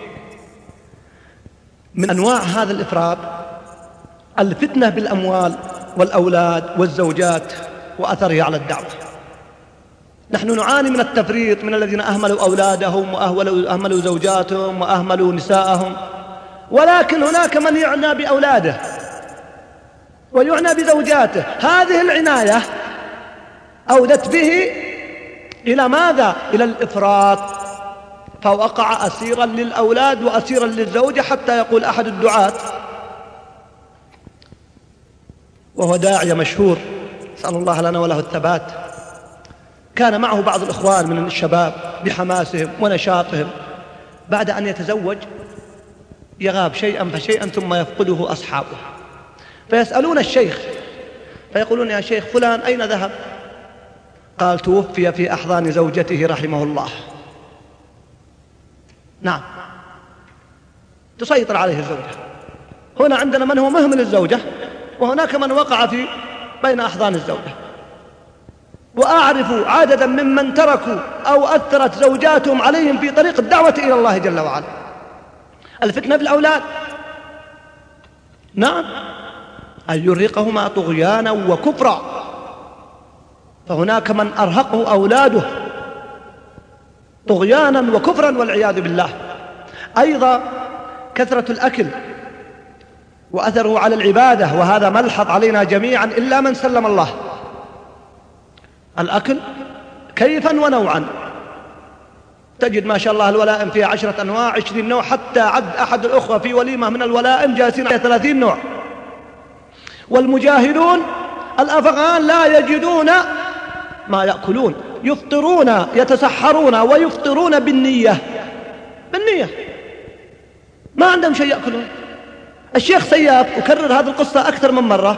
من أنواع هذا الإفراط الفتنة بالأموال والأولاد والزوجات وأثره على الدعوة. نحن نعاني من التفريط من الذين أهملوا أولادهم وأهملوا زوجاتهم وأهملوا نساءهم، ولكن هناك من يعنى بأولاده ويعنى بزوجاته. هذه العناية أودت به إلى ماذا؟ إلى الإفراط، فوقع أسيرا للأولاد وأسيرا للزوجة، حتى يقول أحد الدعاة وهو داعية مشهور، نسأل الله لنا وله الثبات، كان معه بعض الإخوان من الشباب بحماسهم ونشاطهم، بعد أن يتزوج يغاب شيئا فشيئا ثم يفقده أصحابه، فيسألون الشيخ فيقولون: يا شيخ فلان أين ذهب؟ قال: توفي في أحضان زوجته رحمه الله. نعم، تسيطر عليه الزوجة. هنا عندنا من هو مهمل الزوجة، وهناك من وقع في بين أحضان الزوجة. وأعرف عددا ممن تركوا أو أثرت زوجاتهم عليهم في طريق الدعوة إلى الله جل وعلا. الفتنة بالأولاد، نعم، أن يرهقهما طغيانا وكفرا، فهناك من أرهقه أولاده طغيانا وكفرا والعياذ بالله. أيضا كثرة الأكل وأثره على العبادة، وهذا ملحظ علينا جميعا إلا من سلم الله. الأكل كيفا ونوعا، تجد ما شاء الله الولائم فيها 10 أنواع 20 نوع، حتى عد أحد الأخوة في وليمة من الولائم جالسين على 30 نوع. والمجاهدون الأفغان لا يجدون ما يأكلون، يفطرون يتسحرون ويفطرون بالنية، ما عندهم شيء يأكلون. الشيخ سياف أكرر هذه القصة أكثر من مرة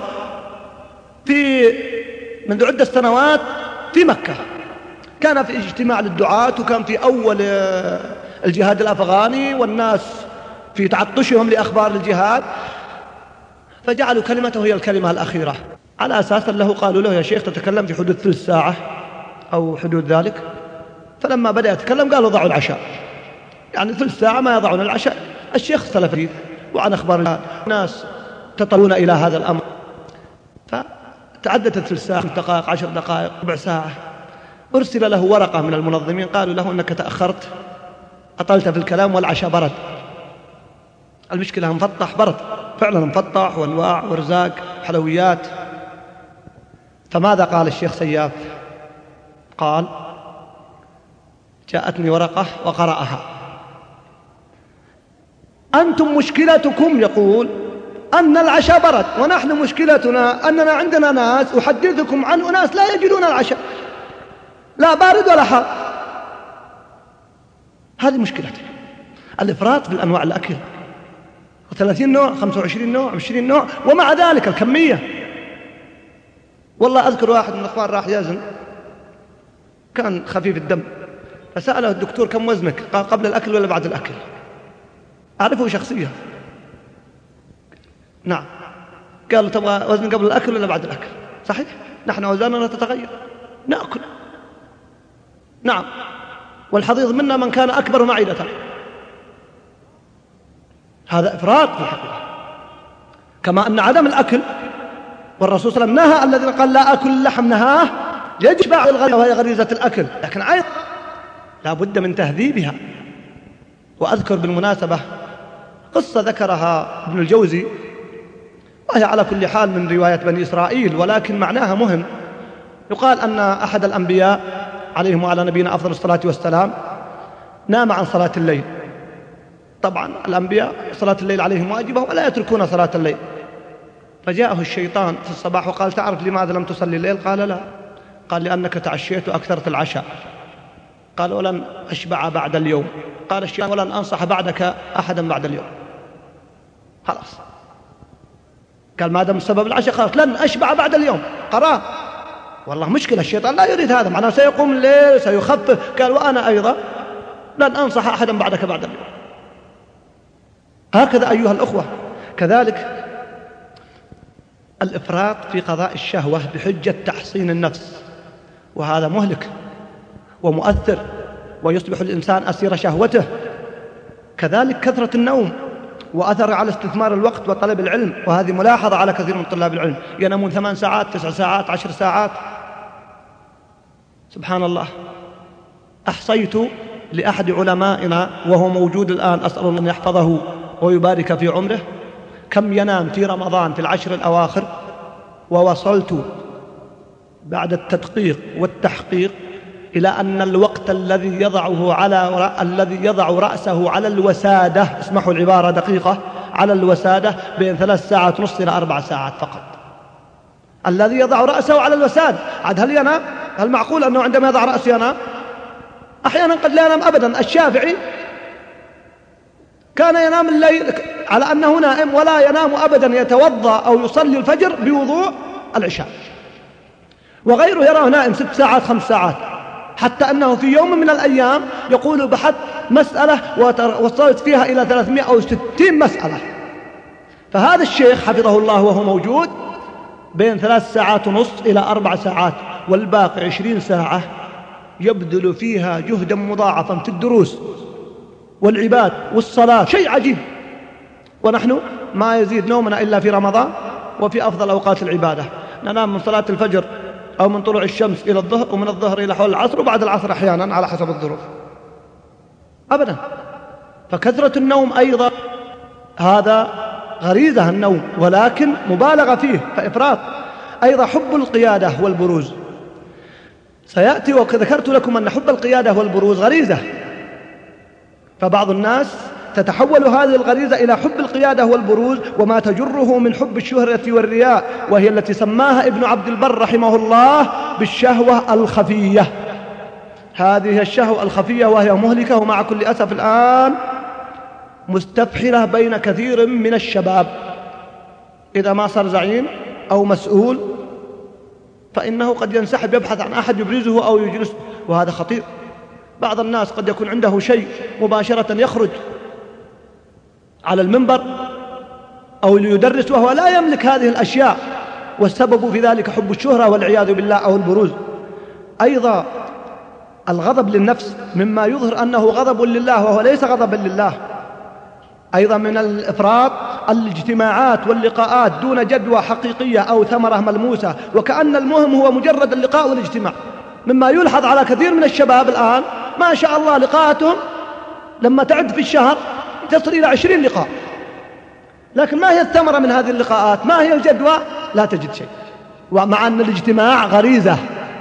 منذ عدة سنوات في مكة، كان في اجتماع للدعاة، وكان في أول الجهاد الأفغاني والناس في تعطشهم لأخبار الجهاد، فجعلوا كلمته هي الكلمة الأخيرة، على أساس له قالوا له يا شيخ تتكلم في حدود ثلث ساعة أو حدود ذلك. فلما بدأ يتكلم قالوا ضعوا العشاء، يعني ثلث ساعة ما يضعون العشاء. الشيخ اختلف فيه وعن أخبار الناس تطلون إلى هذا الأمر، فتعدت ثلث ساعة، 5 دقائق، 10 دقائق، ربع ساعة. أرسل له ورقة من المنظمين قالوا له أنك تأخرت، أطلت في الكلام والعشاء برد. المشكلة مفطح برد، فعلا مفطح وانواع ورزاق حلويات. فماذا قال الشيخ سياف؟ قال جاءتني ورقة وقرأها: أنتم مشكلتكم، يقول، أن العشاء برد، ونحن مشكلتنا أننا عندنا ناس، أحدثكم عن أناس لا يجدون العشاء، لا بارد ولا حار. هذه مشكلته، الإفراط في الأنواع الأكل، 30 نوع، 25 نوع، 20 نوع، ومع ذلك الكمية. والله أذكر واحد من الأخوان راح يزن، كان خفيف الدم، فسأله الدكتور كم وزنك؟ قال قبل الأكل ولا بعد الأكل؟ أعرفه شخصيا، نعم. قال تبغى وزن قبل الأكل ولا بعد الأكل؟ صحيح، نحن أوزاننا تتغير، نأكل، نعم، والحضيض منا من كان أكبر معدة. هذا إفراط في الحقيقة. كما أن عدم الأكل، والرسول صلى الله عليه وسلم نهى الذين قال لا أكل اللحم، نهاه يجبع الغريزة وهي غريزة الأكل، لكن أيضا لا بد من تهذيبها. وأذكر بالمناسبة قصة ذكرها ابن الجوزي، وهي على كل حال من رواية بني إسرائيل، ولكن معناها مهم. يقال أن أحد الأنبياء عليهم وعلى نبينا أفضل الصلاة والسلام نام عن صلاة الليل. طبعا الأنبياء صلاة الليل عليهم واجبة ولا يتركون صلاة الليل. فجاءه الشيطان في الصباح وقال تعرف لماذا لم تصلي الليل؟ قال لا. قال لأنك تعشيت وأكثرت العشاء. قال ولن أشبع بعد اليوم. قال الشيطان ولن أنصح بعدك أحدا بعد اليوم. خلاص. قال ما دام السبب العشاء، قال لن أشبع بعد اليوم. قرأ والله مشكلة، الشيطان لا يريد هذا، معناه سيقوم الليل سيخفف. قال وأنا أيضا لن أنصح أحدا بعدك بعد اليوم. هكذا أيها الأخوة. كذلك الإفراط في قضاء الشهوة بحجة تحصين النفس، وهذا مهلك ومؤثر، ويصبح الإنسان أسير شهوته. كذلك كثرة النوم وأثر على استثمار الوقت وطلب العلم، وهذه ملاحظة على كثير من طلاب العلم، ينامون 8 ساعات 9 ساعات 10 ساعات. سبحان الله. أحصيت لأحد علمائنا وهو موجود الآن، أسأل الله أن يحفظه ويبارك في عمره، كم ينام في رمضان في العشر الأواخر، ووصلت بعد التدقيق والتحقيق إلى أن الوقت الذي يضع رأسه على الوسادة، اسمحوا العبارة دقيقة، على الوسادة بين 3 ساعات ونصف إلى 4 ساعات فقط. الذي يضع رأسه على الوسادة، عاد هل ينام؟ هل معقول أنه عندما يضع رأسه ينام؟ أحيانا قد لا ينام أبدا. الشافعي كان ينام الليل على أنه نائم، ولا ينام أبدا، يتوضأ أو يصلي الفجر بوضوء العشاء. وغيره يراه نائم 6 ساعات 5 ساعات، حتى أنه في يوم من الأيام يقول بحث مسألة وصلت فيها إلى 360 مسألة. فهذا الشيخ حفظه الله وهو موجود بين 3 ساعات ونصف إلى 4 ساعات، والباقي 20 ساعة يبذل فيها جهدا مضاعفا في الدروس والعباد والصلاة، شيء عجيب. ونحن ما يزيد نومنا إلا في رمضان وفي أفضل أوقات العبادة، ننام من صلاة الفجر أو من طلوع الشمس إلى الظهر، ومن الظهر إلى حول العصر، وبعد العصر أحيانا على حسب الظروف أبدا. فكثرة النوم أيضا هذا غريزة النوم، ولكن مبالغة فيه فإفراط. أيضا حب القيادة والبروز سيأتي، وذكرت لكم أن حب القيادة والبروز غريزة. فبعض الناس تتحول هذه الغريزة إلى حب القيادة والبروز وما تجره من حب الشهرة والرياء، وهي التي سماها ابن عبد البر رحمه الله بالشهوة الخفية. هذه الشهوة الخفية وهي مهلكة، ومع كل أسف الآن مستفحلة بين كثير من الشباب. إذا ما صار زعيم أو مسؤول فإنه قد ينسحب يبحث عن أحد يبرزه أو يجلسه، وهذا خطير. بعض الناس قد يكون عنده شيء مباشرة يخرج على المنبر أو ليدرس وهو لا يملك هذه الأشياء، والسبب في ذلك حب الشهرة والعياذ بالله أو البروز. أيضا الغضب للنفس مما يظهر أنه غضب لله وهو ليس غضبا لله. أيضا من الإفراط الاجتماعات واللقاءات دون جدوى حقيقية أو ثمرة ملموسة، وكأن المهم هو مجرد اللقاء والاجتماع، مما يلحظ على كثير من الشباب الآن ما شاء الله لقاءاتهم لما تعد في الشهر تصل إلى 20 لقاء، لكن ما هي الثمرة من هذه اللقاءات؟ ما هي الجدوى؟ لا تجد شيء، ومع أن الاجتماع غريزة،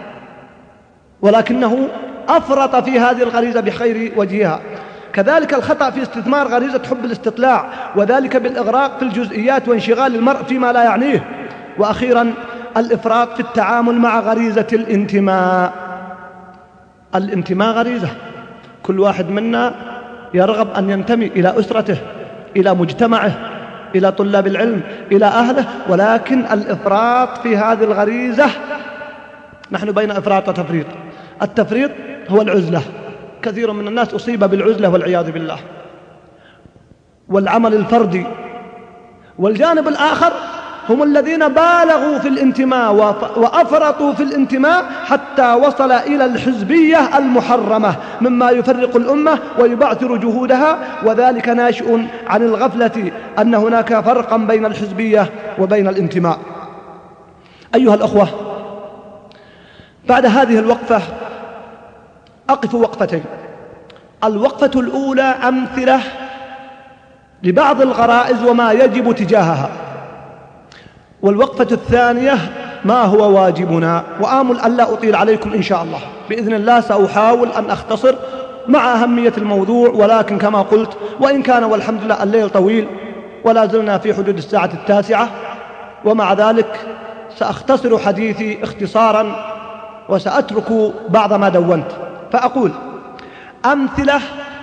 ولكنه أفرط في هذه الغريزة بخير وجهها. كذلك الخطأ في استثمار غريزة حب الاستطلاع، وذلك بالإغراق في الجزئيات وانشغال المرء فيما لا يعنيه. وأخيرا الإفراط في التعامل مع غريزة الانتماء. الانتماء غريزة، كل واحد منا يرغب أن ينتمي إلى أسرته، إلى مجتمعه، إلى طلاب العلم، إلى أهله، ولكن الإفراط في هذه الغريزة، نحن بين إفراط وتفريط. التفريط هو العزلة، كثير من الناس أصيب بالعزلة والعياذ بالله، والعمل الفردي. والجانب الآخر هم الذين بالغوا في الانتماء وأفرطوا في الانتماء حتى وصل إلى الحزبية المحرمة مما يفرق الأمة ويبعثر جهودها، وذلك ناشئ عن الغفلة أن هناك فرقا بين الحزبية وبين الانتماء. أيها الأخوة، بعد هذه الوقفة أقف وقفتين. الوقفة الأولى أمثلة لبعض الغرائز وما يجب تجاهها، والوقفة الثانية ما هو واجبنا. وآمل أن لا أطيل عليكم إن شاء الله، بإذن الله سأحاول أن أختصر مع أهمية الموضوع، ولكن كما قلت وإن كان والحمد لله الليل طويل ولا زلنا في حدود الساعة 9، ومع ذلك سأختصر حديثي اختصارا وسأترك بعض ما دونت. فأقول أمثلة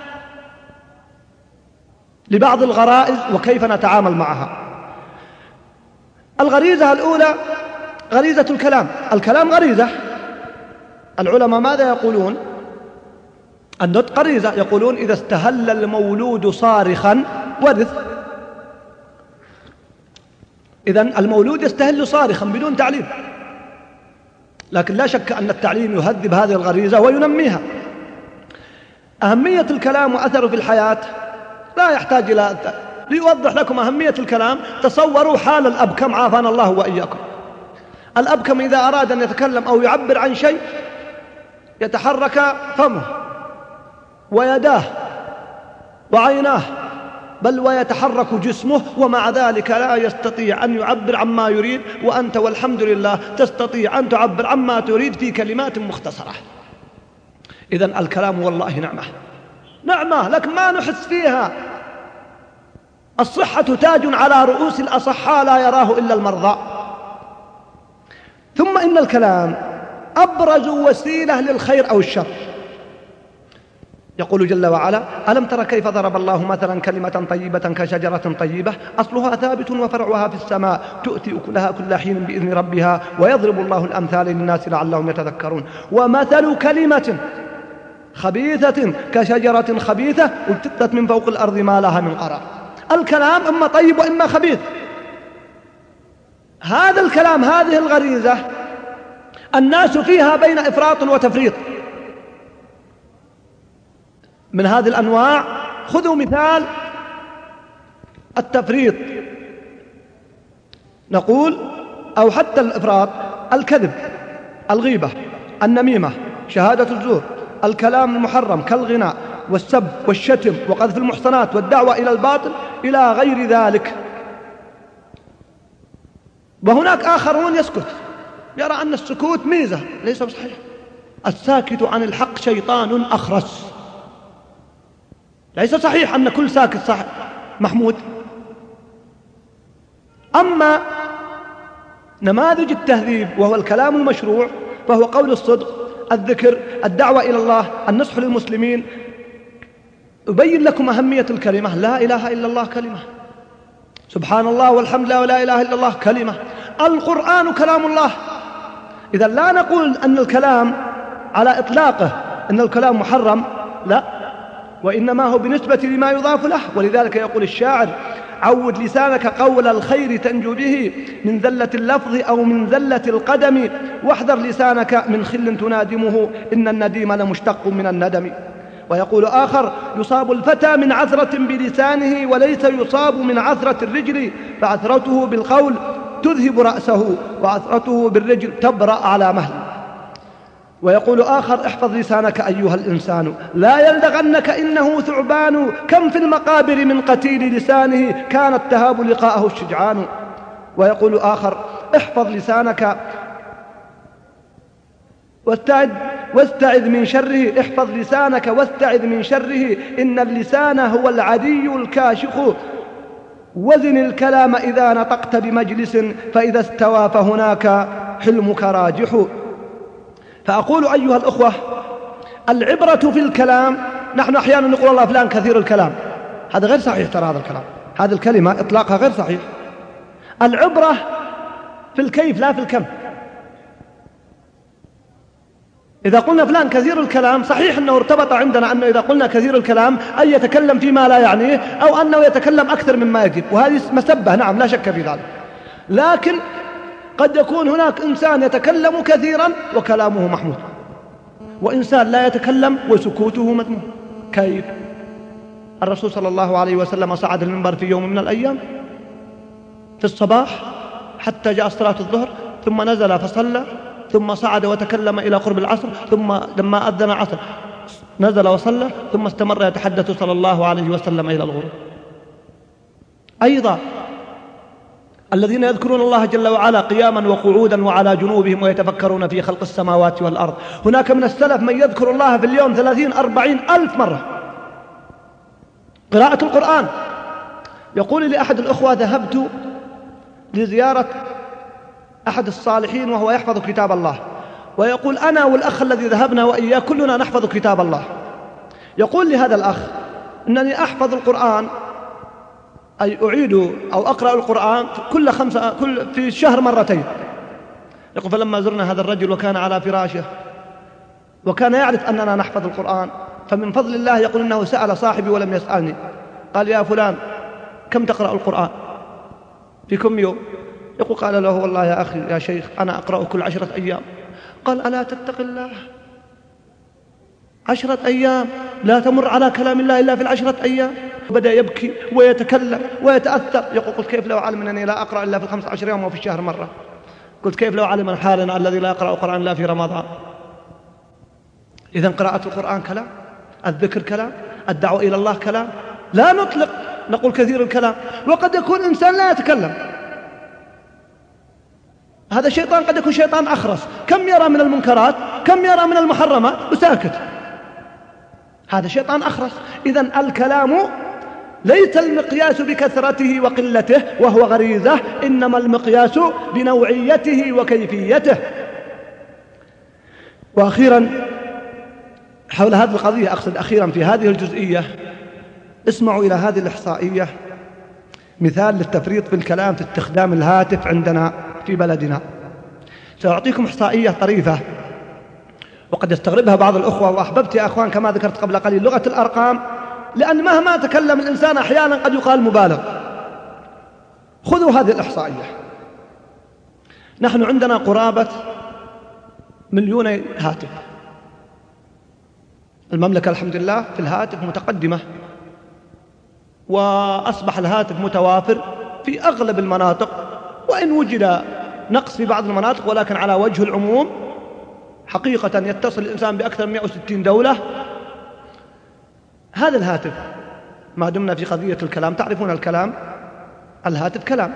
لبعض الغرائز وكيف نتعامل معها. الغريزة الأولى غريزة الكلام. الكلام غريزة. العلماء ماذا يقولون؟ النطق غريزة، يقولون إذا استهل المولود صارخا ورث. إذن المولود يستهل صارخا بدون تعليم، لكن لا شك أن التعليم يهذب هذه الغريزة وينميها. أهمية الكلام وأثره في الحياة لا يحتاج إلى ليوضح لكم أهمية الكلام. تصوروا حال الأب، كم عافانا الله وإياكم. الأب كم إذا أراد أن يتكلم أو يعبر عن شيء يتحرك فمه ويداه وعيناه، بل ويتحرك جسمه، ومع ذلك لا يستطيع أن يعبر عما يريد، وأنت والحمد لله تستطيع أن تعبر عما تريد في كلمات مختصرة. إذن الكلام والله نعمة لكن ما نحس فيها. الصحة تاج على رؤوس الأصحاء لا يراه إلا المرضى. ثم إن الكلام أبرز وسيلة للخير أو الشر. يقول جل وعلا: ألم تر كيف ضرب الله مثلا كلمة طيبة كشجرة طيبة أصلها ثابت وفرعها في السماء تؤتي أكلها كل حين بإذن ربها ويضرب الله الأمثال للناس لعلهم يتذكرون. ومثل كلمة خبيثة كشجرة خبيثة اجتثت من فوق الأرض ما لها من قرار. الكلام إما طيب وإما خبيث. هذا الكلام، هذه الغريزة الناس فيها بين إفراط وتفريط. من هذه الأنواع خذوا مثال التفريط، نقول، أو حتى الإفراط: الكذب، الغيبة، النميمة، شهادة الزور، الكلام المحرم كالغناء والسب والشتم وقذف المحصنات والدعوة إلى الباطل إلى غير ذلك. وهناك آخرون يسكت، يرى أن السكوت ميزة، ليس بصحيح. الساكت عن الحق شيطان أخرس. ليس صحيح أن كل ساكت صح محمود. أما نماذج التهذيب وهو الكلام المشروع فهو قول الصدق، الذكر، الدعوة إلى الله، النصح للمسلمين. أبين لكم أهمية الكلمة. لا إله إلا الله كلمة، سبحان الله والحمد لله ولا إله إلا الله كلمة. القرآن كلام الله. إذا لا نقول أن الكلام على إطلاقه أن الكلام محرم، لا، وإنما هو بالنسبة لما يضاف له. ولذلك يقول الشاعر: عود لسانك قول الخير تنجو به من ذلة اللفظ أو من ذلة القدم، واحذر لسانك من خل تنادمه إن النديم لمشتق من الندم. ويقول آخر: يصاب الفتى من عثرة بلسانه وليس يصاب من عثرة الرجل، فعثرته بالقول تذهب رأسه وعثرته بالرجل تبرأ على مهل. ويقول آخر: احفظ لسانك أيها الإنسان لا يلدغنك إنه ثعبان، كم في المقابر من قتيل لسانه كان التهاب لقاءه الشجعان. ويقول آخر: احفظ لسانك واستعذ من شره، احفظ لسانك واستعذ من شره إن اللسان هو العدي الكاشخ، وزن الكلام إذا نطقت بمجلس فإذا استوى فهناك حلمك راجح. فأقول أيها الأخوة: العبرة في الكلام. نحن أحيانا نقول الله فلان كثير الكلام، هذا غير صحيح. ترى هذا الكلام، هذه الكلمة إطلاقها غير صحيح. العبرة في الكيف لا في الكم. إذا قلنا فلان كثير الكلام، صحيح أنه ارتبط عندنا أنه إذا قلنا كثير الكلام أن يتكلم فيما لا يعنيه أو أنه يتكلم أكثر مما يجب، وهذه مسبة، نعم لا شك في ذلك. لكن قد يكون هناك إنسان يتكلم كثيرا وكلامه محمود، وإنسان لا يتكلم وسكوته مذموم. كيف؟ الرسول صلى الله عليه وسلم صعد المنبر في يوم من الأيام في الصباح حتى جاء صلاة الظهر، ثم نزل فصلى، ثم صعد وتكلم إلى قرب العصر، ثم لما أذن العصر نزل وصلى، ثم استمر يتحدث صلى الله عليه وسلم إلى الغروب. أيضا الذين يذكرون الله جل وعلا قياما وقعودا وعلى جنوبهم ويتفكرون في خلق السماوات والأرض. هناك من السلف من يذكر الله في اليوم 30-40 ألف مرة. قراءة القرآن. يقول لي أحد الأخوة: ذهبت لزيارة أحد الصالحين وهو يحفظ كتاب الله، ويقول: أنا والأخ الذي ذهبنا وإياه كلنا نحفظ كتاب الله. يقول لي هذا الأخ: أنني أحفظ القرآن، أي أعيد أو أقرأ القرآن في الشهر مرتين. يقول: فلما زرنا هذا الرجل وكان على فراشه وكان يعرف أننا نحفظ القرآن، فمن فضل الله يقول إنه سأل صاحبي ولم يسألني، قال: يا فلان كم تقرأ القرآن في كم يوم؟ يقول: قال له: والله يا أخي يا شيخ أنا أقرأ كل 10 أيام. قال: ألا تتق الله؟ 10 أيام لا تمر على كلام الله إلا في 10 أيام. بدأ يبكي ويتكلم ويتأثر. يقول: قلت: كيف لو علم أنني لا أقرأ إلا في 15 يوم وفي الشهر مرة؟ قلت: كيف لو علم حالنا الذي لا يقرأ القرآن إلا في رمضان؟ إذن قراءة القرآن كلام، الذكر كلام، الدعوة إلى الله كلام. لا نطلق نقول كثير الكلام. وقد يكون إنسان لا يتكلم، هذا شيطان، قد يكون شيطان أخرس، كم يرى من المنكرات، كم يرى من المحرمات وساكت، هذا شيطان أخرس. إذن الكلام ليس المقياس بكثرته وقلته وهو غريزة، إنما المقياس بنوعيته وكيفيته. وأخيرا حول هذه القضية، أقصد أخيرا في هذه الجزئية، اسمعوا إلى هذه الإحصائية مثال للتفريط في الكلام في استخدام الهاتف عندنا في بلدنا. سأعطيكم إحصائية طريفة وقد يستغربها بعض الأخوة، وأحببت يا أخوان كما ذكرت قبل قليل لغة الأرقام، لأن مهما تكلم الإنسان أحيانا قد يقال مبالغ. خذوا هذه الإحصائية. نحن عندنا قرابة 2,000,000 هاتف. المملكة الحمد لله في الهاتف متقدمة، وأصبح الهاتف متوافر في أغلب المناطق، وإن وجد نقص في بعض المناطق، ولكن على وجه العموم حقيقة يتصل الإنسان بأكثر من 160 دولة. هذا الهاتف ما دمنا في قضية الكلام، تعرفون الكلام، الهاتف كلام.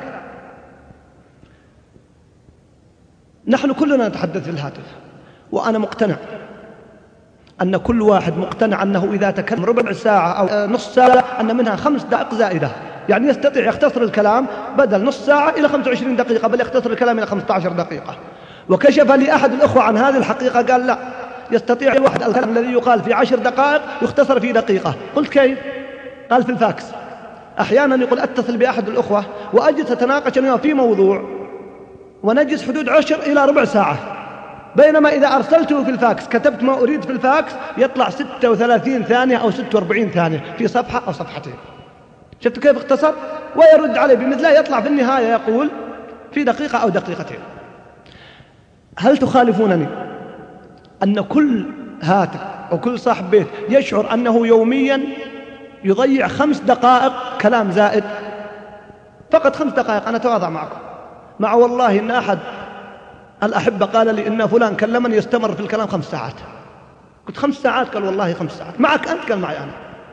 نحن كلنا نتحدث في الهاتف، وأنا مقتنع أن كل واحد مقتنع أنه إذا تكلم ربع ساعة أو نص ساعة أن منها 5 دقائق زائدة، يعني يستطيع يختصر الكلام بدل نص ساعة إلى 25 دقيقة، بل يختصر الكلام إلى 15 دقيقة. وكشف لي أحد الأخوة عن هذه الحقيقة، قال لا، يستطيع الواحد الكلام الذي يقال في 10 دقائق يختصر في دقيقة. قلت كيف؟ قال في الفاكس. أحيانا يقول أتصل بأحد الأخوة وأجلس أتناقش أنا في موضوع ونجلس حدود 10 إلى ربع ساعة، بينما إذا أرسلته في الفاكس كتبت ما أريد في الفاكس يطلع 36 ثانية أو 46 ثانية في صفحة أو صفحتين. شفت كيف اختصر؟ ويرد عليه بمثله، يطلع في النهاية يقول في دقيقة أو دقيقتين. هل تخالفونني أن كل هاتف أو كل صاحب بيت يشعر أنه يوميا يضيع 5 دقائق كلام زائد؟ فقط 5 دقائق. أنا أتواضع معكم، مع والله إن أحد الأحبة قال لي إن فلان كلمني يستمر في الكلام 5 ساعات. قلت 5 ساعات؟ قال والله 5 ساعات. معك أنت؟ قال معي أنا.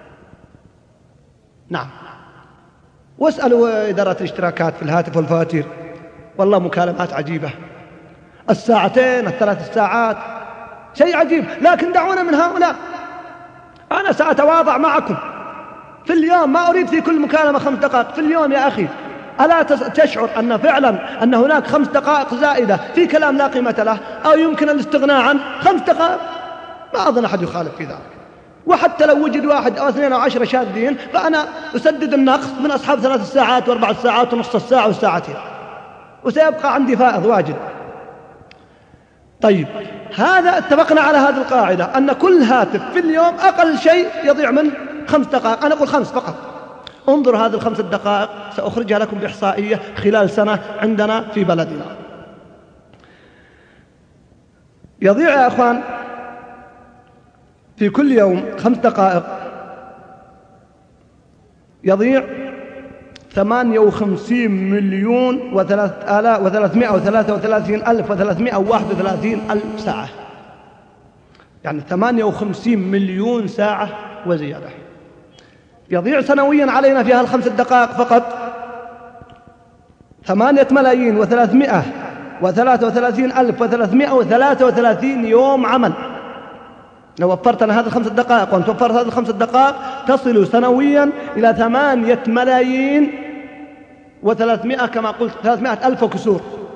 نعم. واسألوا إدارة الاشتراكات في الهاتف والفواتير، والله مكالمات عجيبة، 2 ساعتين 3 ساعات، شيء عجيب. لكن دعونا من هؤلاء. أنا سأتواضع معكم في اليوم، ما أريد في كل مكالمة 5 دقائق في اليوم يا أخي. ألا تشعر أن فعلا أن هناك 5 دقائق زائدة في كلام لا قيمة له أو يمكن الاستغناء عنه؟ 5 دقائق ما أظن أحد يخالف في ذلك. وحتى لو وجد 1 أو 2 أو 10 شاذين فأنا أسدد النقص من أصحاب 3 ساعات و4 ساعات ونصف الساعة وساعتين، وسيبقى عندي فائض واجد. طيب، هذا اتفقنا على هذه القاعدة أن كل هاتف في اليوم أقل شيء يضيع من 5 دقائق. أنا أقول 5 فقط. انظر هذه 5 دقائق سأخرجها لكم بإحصائية خلال سنة عندنا في بلدنا. يضيع يا أخوان في كل يوم 5 دقائق يضيع 58,333,331 ساعة، يعني 58 مليون ساعة وزيادة يضيع سنويا علينا في هال5 دقائق فقط. 8,333,333 يوم عمل. لو وفرت أنا هذه 5 دقائق وأنت وفرت هذه 5 دقائق تصل سنويا إلى 8,300,000 كما قلت 300,000 وكسور.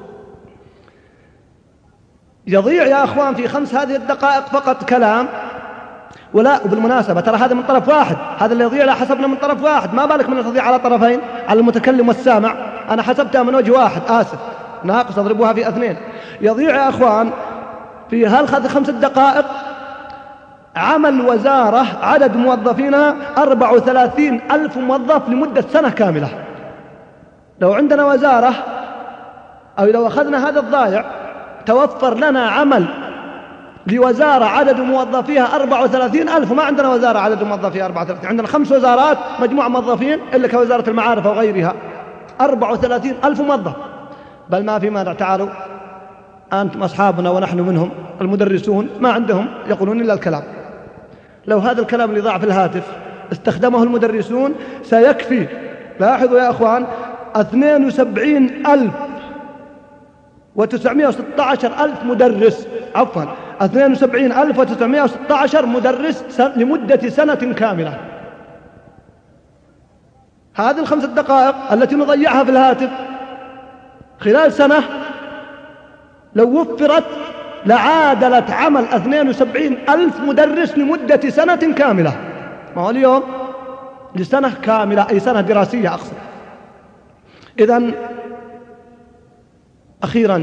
يضيع يا أخوان في 5 هذه الدقائق فقط كلام. ولا وبالمناسبة ترى هذا من طرف واحد، هذا اللي يضيع لا حسبنا من طرف واحد، ما بالك من تضيع على طرفين، على المتكلم والسامع. أنا حسبتها من وجه واحد، آسف ناقص أضربوها في 2. يضيع يا أخوان في هال5 دقائق عمل وزارة عدد موظفينها 34,000 موظف لمدة سنة كاملة. لو عندنا وزارة أو لو أخذنا هذا الضايع توفر لنا عمل لوزارة عدد موظفيها 34,000. ما عندنا وزارة عدد موظفيها 34، عندنا 5 وزارات مجموع موظفين إلا كوزارة المعارف وغيرها 34,000 موظف. بل ما في مانع، تعالوا أنتم أصحابنا ونحن منهم، المدرسون ما عندهم يقولون إلا الكلام. لو هذا الكلام اللي ضاع في الهاتف استخدمه المدرسون سيكفي. لاحظوا يا أخوان 72,916 مدرس، عفوا 72,916 مدرس لمدة سنة كاملة. هذه ال5 دقائق التي نضيعها في الهاتف خلال سنة لو وفرت لعادلت عمل 72,000 مدرس لمدة سنة كاملة. ما هو اليوم لسنة كاملة، أي سنة دراسية أقصد. إذن أخيرا،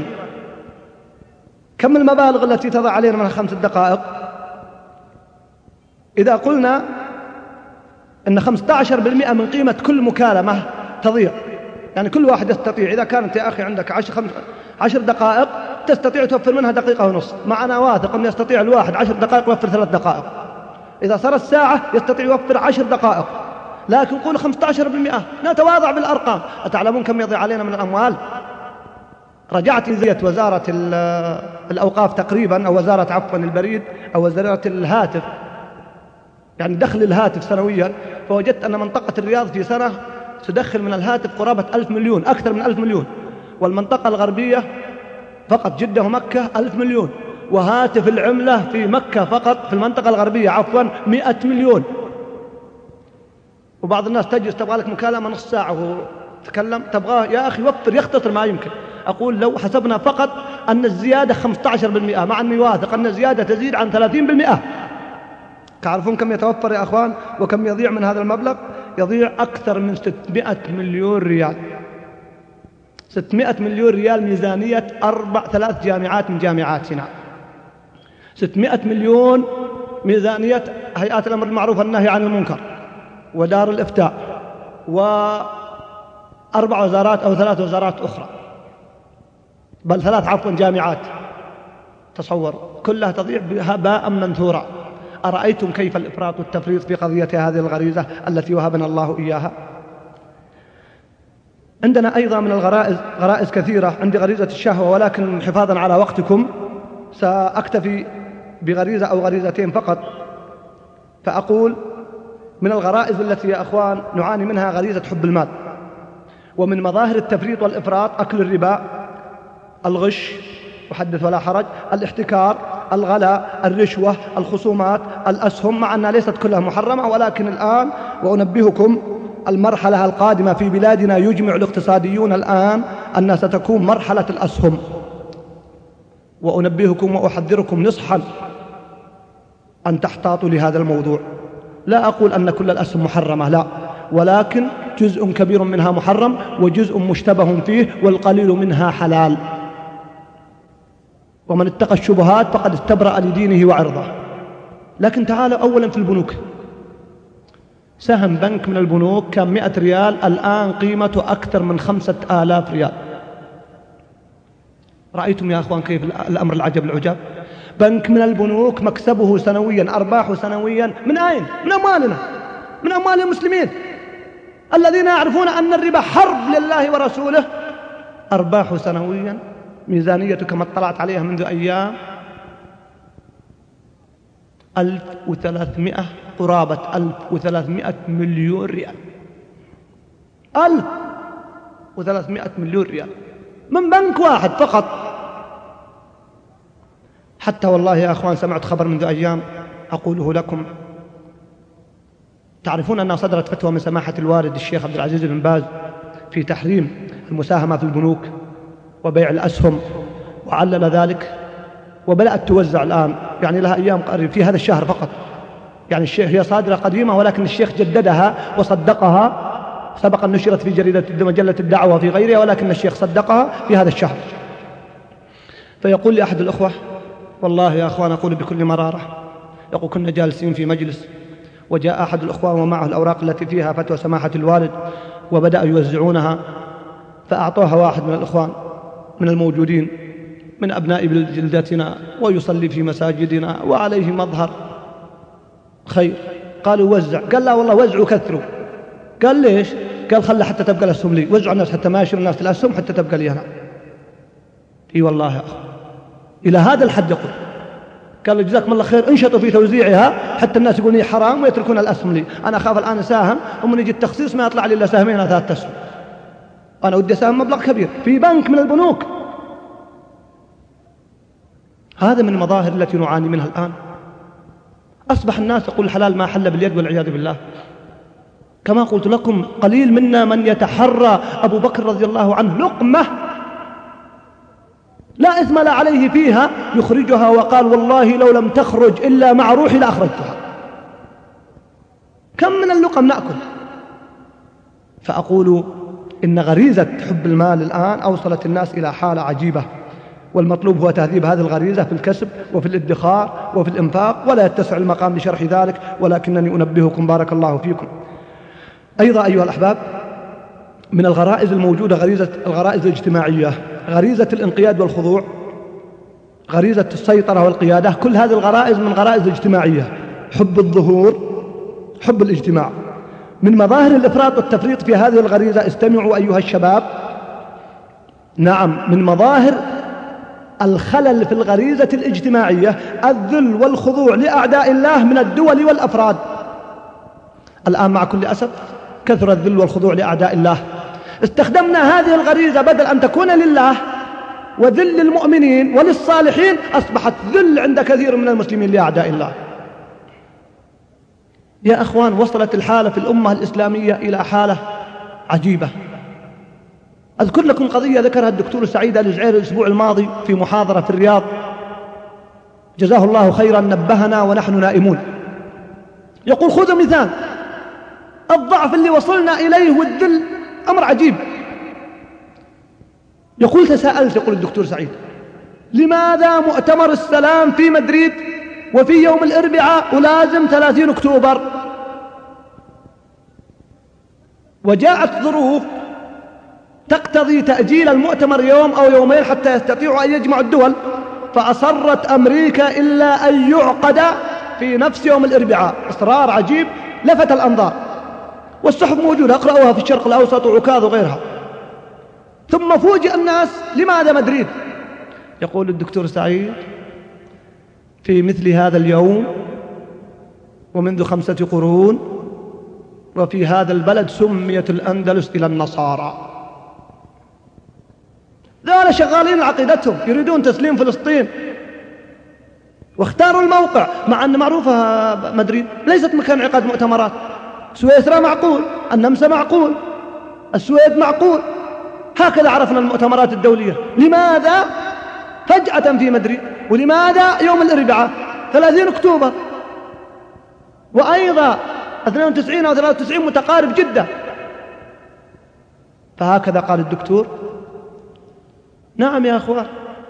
كم المبالغ التي تضع علينا من 5 دقائق؟ إذا قلنا أن 15% من قيمة كل مكالمة تضيع، يعني كل واحد يستطيع، إذا كانت يا أخي عندك 10 دقائق تستطيع توفر منها 1.5 دقيقة. معنا واثق أن يستطيع الواحد 10 دقائق يوفر 3 دقائق. إذا صار الساعة يستطيع يوفر 10 دقائق. لكن قول 15%، نتواضع بالأرقام. أتعلمون كم يضيع علينا من الأموال؟ رجعت إلى وزارة الأوقاف تقريبا، أو وزارة عفوا البريد، أو وزارة الهاتف، يعني دخل الهاتف سنويا، فوجدت أن منطقة الرياض في سنة تدخل من الهاتف قرابة 1,000 مليون، أكثر من 1,000 مليون. والمنطقة الغربية فقط جدة ومكة 1,000 مليون. وهاتف العملة في مكة فقط في المنطقة الغربية 100 مليون. وبعض الناس تجلس تبغى لك مكالمة نص ساعة وهو تكلم، تبغاه يا أخي وفر يختصر ما يمكن. أقول لو حسبنا فقط أن الزيادة 15%، مع أني واثق أن الزيادة تزيد عن 30%، تعرفون كم يتوفر يا أخوان وكم يضيع من هذا المبلغ؟ يضيع أكثر من 600 مليون ريال. 600 مليون ريال ميزانية 3 جامعات من جامعاتنا. 600 مليون ميزانية هيئات الأمر بالمعروف والنهي عن المنكر ودار الإفتاء و4 وزارات أو 3 وزارات أخرى، بل 3 جامعات. تصور كلها تضيع هباء منثورا. أرأيتم كيف الإفراط والتفريط في قضية هذه الغريزة التي وهبنا الله إياها؟ عندنا أيضا من غرائز كثيرة. عندي غريزة الشهوة، ولكن حفاظا على وقتكم سأكتفي بغريزة أو غريزتين فقط. فأقول من الغرائز التي يا أخوان نعاني منها غريزة حب المال. ومن مظاهر التفريط والإفراط أكل الربا، الغش وحدث ولا حرج، الاحتكار، الغلاء، الرشوة، الخصومات، الأسهم، مع أنها ليست كلها محرمة، ولكن الآن وأنبهكم المرحلة القادمة في بلادنا يجمع الاقتصاديون الآن أنها ستكون مرحلة الأسهم. وأنبهكم وأحذركم نصحا أن تحتاطوا لهذا الموضوع. لا أقول أن كل الأسهم محرمة، لا، ولكن جزء كبير منها محرم وجزء مشتبه فيه والقليل منها حلال. ومن اتقى الشبهات فقد استبرأ لدينه وعرضه. لكن تعالوا أولا في البنوك. سهم بنك من البنوك كان 100 ريال، الآن قيمته أكثر من 5000 ريال. رأيتم يا أخوان كيف الأمر العجب العجاب؟ بنك من البنوك مكسبه سنويا، أرباحه سنويا من أين؟ من أموالنا، من أموال المسلمين الذين يعرفون أن الربا حرب لله ورسوله. أرباحه سنويا ميزانيته كما اطلعت عليها منذ أيام 1300 قرابة 1300 مليون ريال. 1300 مليون ريال من بنك واحد فقط. حتى والله يا أخوان سمعت خبر منذ أيام أقوله لكم. تعرفون أنها صدرت فتوى من سماحة الوالد الشيخ عبد العزيز بن باز في تحريم المساهمة في البنوك وبيع الأسهم، وعلل ذلك وبدأت توزع الآن، يعني لها أيام قريب في هذا الشهر فقط. يعني الشيخ هي صادرة قديمة ولكن الشيخ جددها وصدقها، سبقا نشرت في جريدة مجلة الدعوة وفي غيرها، ولكن الشيخ صدقها في هذا الشهر. فيقول لي أحد الأخوة، والله يا أخوان أقول بكل مرارة، يقول كنا جالسين في مجلس وجاء أحد الأخوان ومعه الأوراق التي فيها فتوى سماحة الوالد وبدأوا يوزعونها، فأعطوها واحد من الأخوان من الموجودين من أبناء جلدتنا ويصلي في مساجدنا وعليه مظهر خير. قالوا وزع. قال لا والله وزعوا كثروا. قال ليش؟ قال خلى حتى تبقى الأسهم لي، وزعوا الناس حتى ما يشير الناس الأسهم حتى تبقى لي أنا. إي والله يا أخي إلى هذا الحد يقول. قال جزاكم الله خير، انشطوا في توزيعها حتى الناس يقولون هي حرام ويتركون الأسهم لي. أنا أخاف الآن أساهم ومن يجي التخصيص ما يطلع لي إلا سهمين أو 3 أسهم. أنا ودي أساهم مبلغ كبير في بنك من البنوك. هذا من المظاهر التي نعاني منها الآن. أصبح الناس يقول الحلال ما حل باليد والعياذ بالله. كما قلت لكم قليل منا من يتحرى أبو بكر رضي الله عنه لقمة لا إثم لا عليه فيها يخرجها، وقال والله لو لم تخرج إلا مع روحي لأخرجتها. كم من اللقم نأكل؟ فأقول إن غريزة حب المال الآن أوصلت الناس إلى حالة عجيبة، والمطلوب هو تهذيب هذه الغريزة في الكسب وفي الادخار وفي الإنفاق، ولا يتسع المقام لشرح ذلك، ولكنني أنبهكم بارك الله فيكم. أيضا أيها الأحباب من الغرائز الموجودة الغرائز الاجتماعية، غريزة الانقياد والخضوع، غريزة السيطرة والقيادة. كل هذه الغرائز من غرائز الاجتماعية. حب الظهور، حب الاجتماع. من مظاهر الإفراط والتفريط في هذه الغريزة، استمعوا أيها الشباب، نعم، من مظاهر الخلل في الغريزة الاجتماعية الذل والخضوع لأعداء الله من الدول والأفراد. الآن مع كل أسف كثر الذل والخضوع لأعداء الله. استخدمنا هذه الغريزة بدل أن تكون لله وذل المؤمنين وللصالحين أصبحت ذل عند كثير من المسلمين لأعداء الله. يا أخوان، وصلت الحالة في الأمة الإسلامية إلى حالة عجيبة. أذكر لكم قضية ذكرها الدكتور سعيد الجعيري الأسبوع الماضي في محاضرة في الرياض، جزاه الله خيرا، نبهنا ونحن نائمون. يقول خذوا مثال الضعف اللي وصلنا إليه والذل، أمر عجيب. يقول تساءلت، يقول الدكتور سعيد، لماذا مؤتمر السلام في مدريد وفي يوم الأربعاء ولازم 30 أكتوبر؟ وجاءت ظروف تقتضي تأجيل المؤتمر يوم أو يومين حتى يستطيعوا أن يجمعوا الدول، فأصرت أمريكا إلا أن يعقد في نفس يوم الأربعاء. إصرار عجيب لفت الأنظار، والصحف موجودة، اقرأوها في الشرق الأوسط وعكاظ وغيرها. ثم فوجئ الناس، لماذا مدريد؟ يقول الدكتور سعيد، في مثل هذا اليوم ومنذ 5 قرون وفي هذا البلد سميت الأندلس إلى النصارى. ذولا شغالين عقيدتهم، يريدون تسليم فلسطين، واختاروا الموقع، مع أن معروفة مدريد ليست مكان عقاد مؤتمرات. سويسرا معقول، النمسا معقول، السويد معقول، هكذا عرفنا المؤتمرات الدولية. لماذا فجأة في مدريد؟ ولماذا يوم الأربعاء 30 أكتوبر؟ وأيضا 92 أو 93 متقارب جدا. فهكذا قال الدكتور. نعم يا أخوان،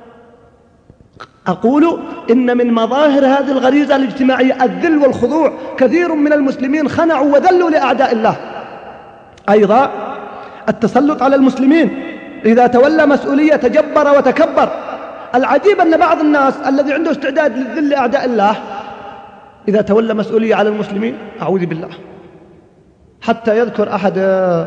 أقول إن من مظاهر هذه الغريزة الاجتماعية الذل والخضوع. كثير من المسلمين خنعوا وذلوا لأعداء الله. أيضا التسلط على المسلمين، إذا تولى مسؤولية تجبر وتكبر. العجيب أن بعض الناس الذي عنده استعداد للذل لأعداء الله إذا تولى مسؤولية على المسلمين، أعوذ بالله. حتى يذكر أحد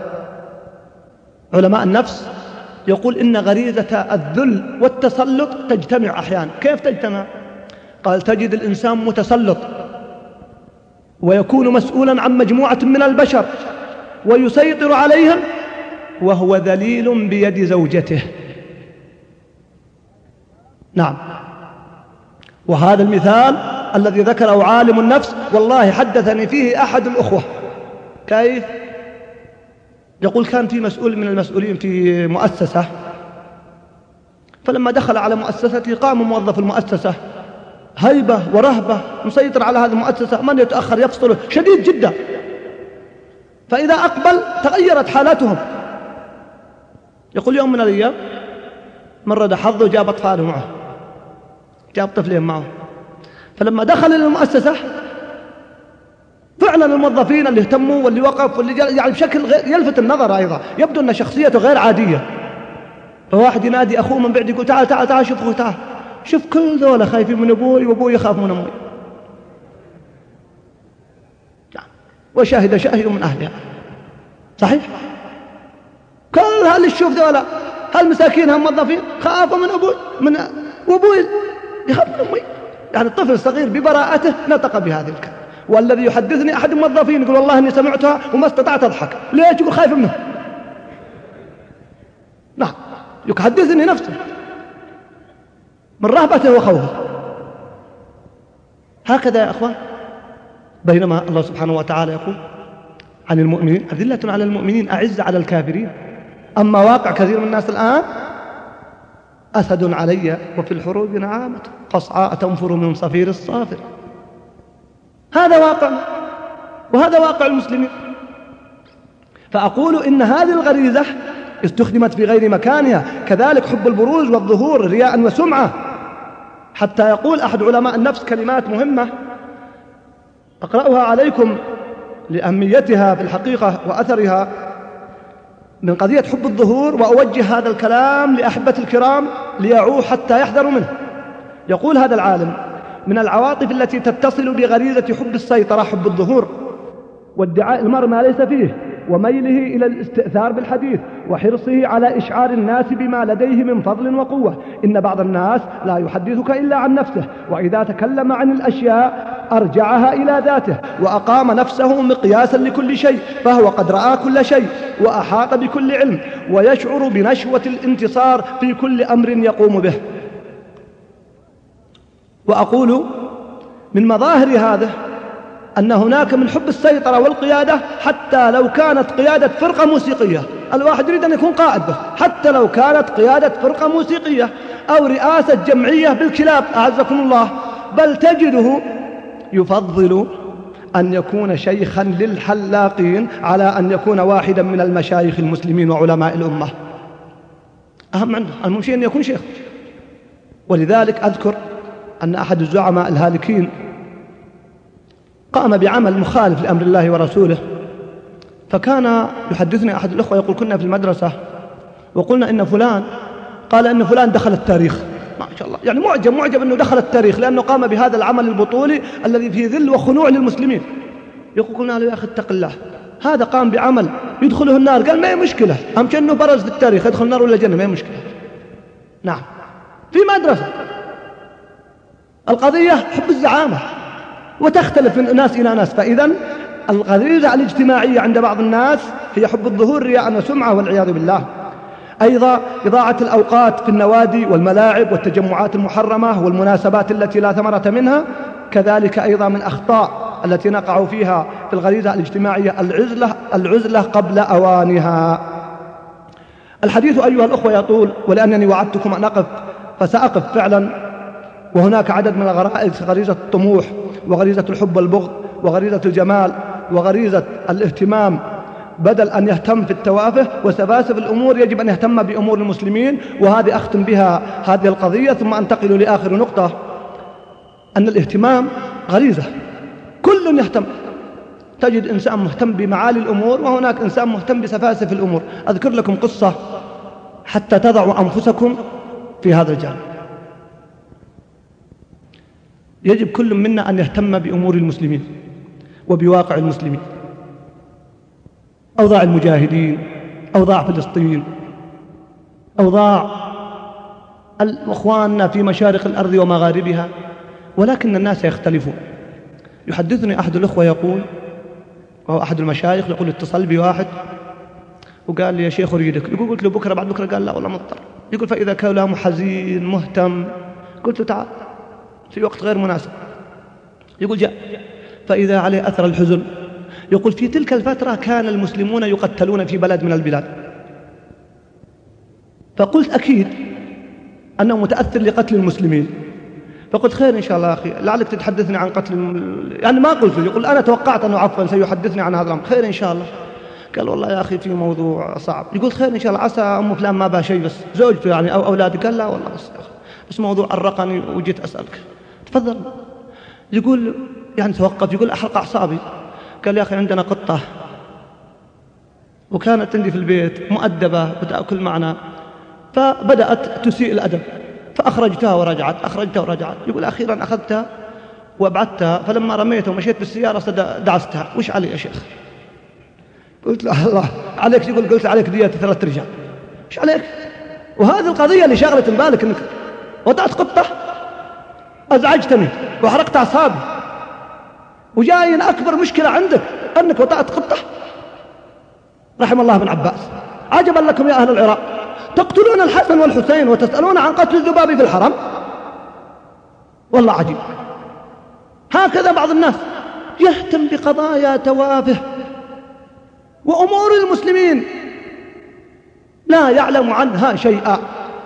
علماء النفس يقول إن غريزة الذل والتسلط تجتمع أحيانا. كيف تجتمع؟ قال تجد الإنسان متسلط ويكون مسؤولا عن مجموعة من البشر ويسيطر عليهم وهو ذليل بيد زوجته. نعم، وهذا المثال الذي ذكره عالم النفس والله حدثني فيه أحد الأخوة. كيف؟ يقول كان في مسؤول من المسؤولين في مؤسسة، فلما دخل على مؤسسته قام موظف المؤسسة هيبة ورهبة، مسيطر على هذه المؤسسة، من يتأخر يفصله شديد جدا. فإذا أقبل تغيرت حالاتهم. يقول يوم من الأيام مرة حظه جاب أطفاله معه، جاب طفلين معه، فلما دخل إلى المؤسسة فعلا الموظفين اللي اهتموا واللي وقف واللي يعني بشكل يلفت النظر، أيضا يبدو أن شخصيته غير عادية. فواحد ينادي أخوه من بعد يقول تعال تعال تعال شوف أخوه، تعال شوف كل ذولا خايفين من أبوي وأبوي يخاف من أمي. وشاهد شاهد من أهلها. صحيح؟ كل اللي تشوف ذولا هالمساكين هم موظفين خافوا من أبوي وأبوي يخاف من أمي. يعني الطفل الصغير ببراءته نطق بهذه الكلمة. والذي يحدثني أحد الموظفين يقول والله إني سمعتها وما استطعت أضحك. ليش؟ يقول خايف منه. نعم، يحدثني نفسه من رهبته وخوفه. هكذا يا أخوان، بينما الله سبحانه وتعالى يقول عن المؤمنين أذلة على المؤمنين أعز على الكافرين. أما واقع كثير من الناس الآن أسد علي وفي الحروب نعامة قصعاء تنفر من صفير الصافر. هذا واقع، وهذا واقع المسلمين. فأقول إن هذه الغريزة استخدمت في غير مكانها. كذلك حب البروز والظهور رياء وسمعة، حتى يقول أحد علماء النفس كلمات مهمة أقرأها عليكم لأهميتها في الحقيقة وأثرها من قضية حب الظهور، وأوجه هذا الكلام لأحبة الكرام ليعوه حتى يحذروا منه. يقول هذا العالم من العواطف التي تتصل بغريزة حب السيطرة حب الظهور وادعاء المرء ما ليس فيه، وميله إلى الاستئثار بالحديث وحرصه على إشعار الناس بما لديه من فضل وقوة. إن بعض الناس لا يحدثك إلا عن نفسه، وإذا تكلم عن الأشياء أرجعها إلى ذاته وأقام نفسه مقياسا لكل شيء، فهو قد رأى كل شيء وأحاط بكل علم، ويشعر بنشوة الانتصار في كل أمر يقوم به. وأقول من مظاهر هذا أن هناك من حب السيطرة والقيادة، حتى لو كانت قيادة فرقة موسيقية، الواحد يريد أن يكون قائد به، حتى لو كانت قيادة فرقة موسيقية أو رئاسة جمعية بالكلاب أعزكم الله، بل تجده يفضل أن يكون شيخا للحلاقين على أن يكون واحدا من المشايخ المسلمين وعلماء الأمة. أهم عنده المهم أن يكون شيخ. ولذلك أذكر أن أحد الزعماء الهالكين قام بعمل مخالف لأمر الله ورسوله، فكان يحدثني أحد الأخوة يقول كنا في المدرسة وقلنا إن فلان قال إن فلان دخل التاريخ، ما شاء الله، يعني معجب أنه دخل التاريخ لأنه قام بهذا العمل البطولي الذي فيه ذل وخنوع للمسلمين. يقول قلنا له يا أخي اتق الله، هذا قام بعمل يدخله النار، قال ما هي مشكلة، أهم شيء أنه برز في التاريخ، يدخل النار ولا الجنة ما هي مشكلة. نعم، في مدرسة القضية حب الزعامة، وتختلف من ناس إلى ناس. فإذا الغريزة الاجتماعية عند بعض الناس هي حب الظهور رياء وسمعة والعياذ بالله. أيضا إضاعة الأوقات في النوادي والملاعب والتجمعات المحرمة والمناسبات التي لا ثمرة منها، كذلك أيضا من أخطاء التي نقع فيها في الغريزة الاجتماعية العزلة قبل أوانها. الحديث أيها الأخوة يطول، ولأنني وعدتكم أن أقف فسأقف فعلا. وهناك عدد من الغرائز: غريزة الطموح، وغريزة الحب والبغض، وغريزة الجمال، وغريزة الاهتمام بدل أن يهتم في التوافه وسفاسف الأمور، يجب أن يهتم بأمور المسلمين. وهذه أختم بها هذه القضية ثم أنتقل لآخر نقطة، أن الاهتمام غريزة، كل يهتم. تجد إنسان مهتم بمعالي الأمور، وهناك إنسان مهتم بسفاسف الأمور. أذكر لكم قصة حتى تضعوا أنفسكم في هذا الجانب. يجب كل منا أن يهتم بأمور المسلمين وبواقع المسلمين، أوضاع المجاهدين، أوضاع فلسطين، أوضاع أخواننا في مشارق الأرض ومغاربها. ولكن الناس يختلفون. يحدثني أحد الأخوة يقول، وهو أحد المشايخ، يقول اتصل بي واحد وقال لي يا شيخ أريدك. يقول قلت له بكرة بعد بكرة، قال لا والله مضطر. يقول فإذا كلام حزين مهتم، قلت له تعال في وقت غير مناسب. يقول جاء، فإذا عليه أثر الحزن. يقول في تلك الفترة كان المسلمون يقتلون في بلد من البلاد، فقلت أكيد أنه متأثر لقتل المسلمين. فقلت خير إن شاء الله أخي، لعلك تتحدثني عن قتل يعني ما قلت له. يقول أنا توقعت أنه عفوا سيحدثني عن هذا الأمر. خير إن شاء الله. قال والله يا أخي في موضوع صعب. يقول خير إن شاء الله، عسى أم فلان ما بها شيء، بس زوجته يعني أو أولادي. قال لا والله بس موضوع أرقني وجيت أسألك. تفضل. يقول يعني توقف. يقول أحرق أعصابي. قال يا أخي عندنا قطة وكانت عندي في البيت مؤدبة بتأكل معنا، فبدأت تسيء الأدب فأخرجتها ورجعت، أخرجتها ورجعت. يقول أخيرا أخذتها وأبعدتها، فلما رميتها ومشيت بالسيارة دعستها. وش علي يا شيخ؟ قلت له الله عليك. يقول قلت عليك دية 3 رجال. وش عليك؟ وهذه القضية اللي شغلت بالك أنك وضعت قطة، أزعجتني وحرقت أعصابي، وجاين أكبر مشكلة عندك أنك وطأت قطة. رحم الله ابن عباس. عجبا لكم يا أهل العراق، تقتلون الحسن والحسين وتسألون عن قتل الذباب في الحرم. والله عجيب. هكذا بعض الناس يهتم بقضايا توافه، وأمور المسلمين لا يعلم عنها شيئا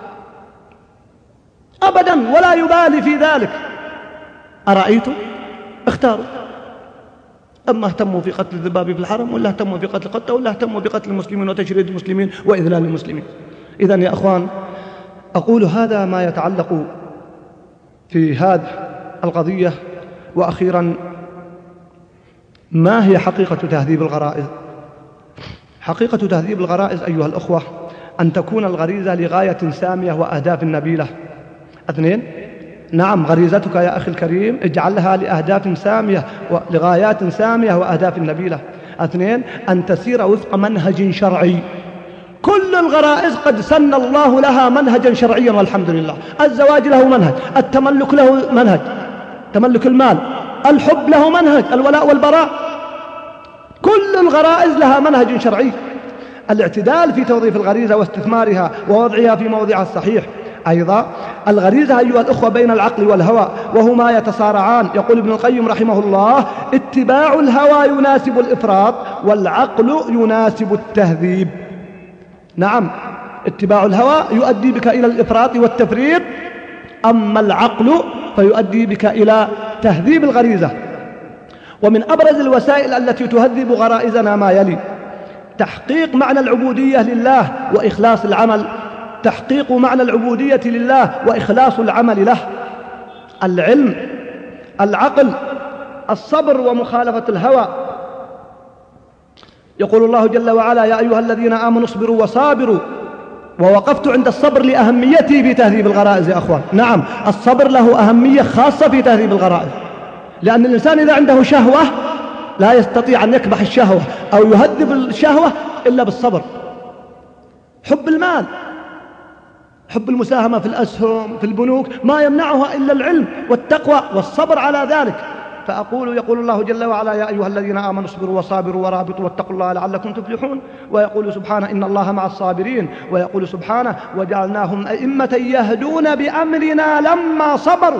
أبدا ولا يبالي في ذلك. أرأيتم؟ اختاروا، أما اهتموا في قتل الذباب في الحرم، ولا اهتموا في قتل القطة، ولا اهتموا بقتل المسلمين وتشريد المسلمين وإذلال المسلمين. إذن يا أخوان، أقول هذا ما يتعلق في هذه القضية. وأخيرا، ما هي حقيقة تهذيب الغرائز؟ حقيقة تهذيب الغرائز أيها الأخوة أن تكون الغريزة لغاية سامية وأهداف نبيلة. 2. نعم، غريزتك يا أخي الكريم اجعلها لأهداف سامية ولغايات سامية وأهداف نبيلة. 2 أن تسير وفق منهج شرعي. كل الغرائز قد سن الله لها منهجا شرعيا والحمد لله. الزواج له منهج، التملك له منهج، تملك المال، الحب له منهج، الولاء والبراء، كل الغرائز لها منهج شرعي. الاعتدال في توظيف الغريزة واستثمارها ووضعها في موضعها الصحيح. أيضا الغريزة أيها الأخوة بين العقل والهوى وهما يتصارعان. يقول ابن القيم رحمه الله: اتباع الهوى يناسب الإفراط والعقل يناسب التهذيب. نعم، اتباع الهوى يؤدي بك إلى الإفراط والتفريط، أما العقل فيؤدي بك إلى تهذيب الغريزة. ومن أبرز الوسائل التي تهذب غرائزنا ما يلي: تحقيق معنى العبودية لله وإخلاص العمل. تحقيق معنى العبودية لله وإخلاص العمل له. العلم، العقل، الصبر ومخالفة الهوى. يقول الله جل وعلا: يا أيها الذين آمنوا اصبروا وصابروا. ووقفت عند الصبر لأهميته في تهذيب الغرائز يا أخوان. نعم، الصبر له أهمية خاصة في تهذيب الغرائز، لأن الإنسان إذا عنده شهوة لا يستطيع أن يكبح الشهوة أو يهذب الشهوة إلا بالصبر. حب المال، حب المساهمة في الأسهم في البنوك، ما يمنعها إلا العلم والتقوى والصبر على ذلك. يقول الله جل وعلا: يا أيها الذين آمنوا اصبروا وصابروا ورابطوا واتقوا الله لعلكم تفلحون. ويقول سبحانه: إن الله مع الصابرين. ويقول سبحانه: وجعلناهم أئمة يهدون بأمرنا لما صبروا.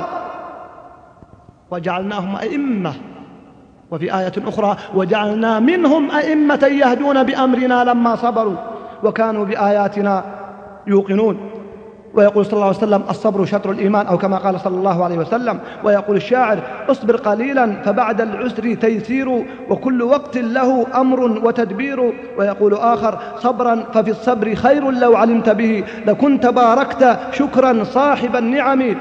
وجعلناهم أئمة. وفي آية أخرى: وجعلنا منهم أئمة يهدون بأمرنا لما صبروا وكانوا بآياتنا يوقنون. ويقول صلى الله عليه وسلم: الصبر شطر الإيمان، أو كما قال صلى الله عليه وسلم. ويقول الشاعر: اصبر قليلا فبعد العسر تيسير، وكل وقت له أمر وتدبير. ويقول آخر: صبرا ففي الصبر خير لو علمت به لكنت باركت شكرا صاحب النعم.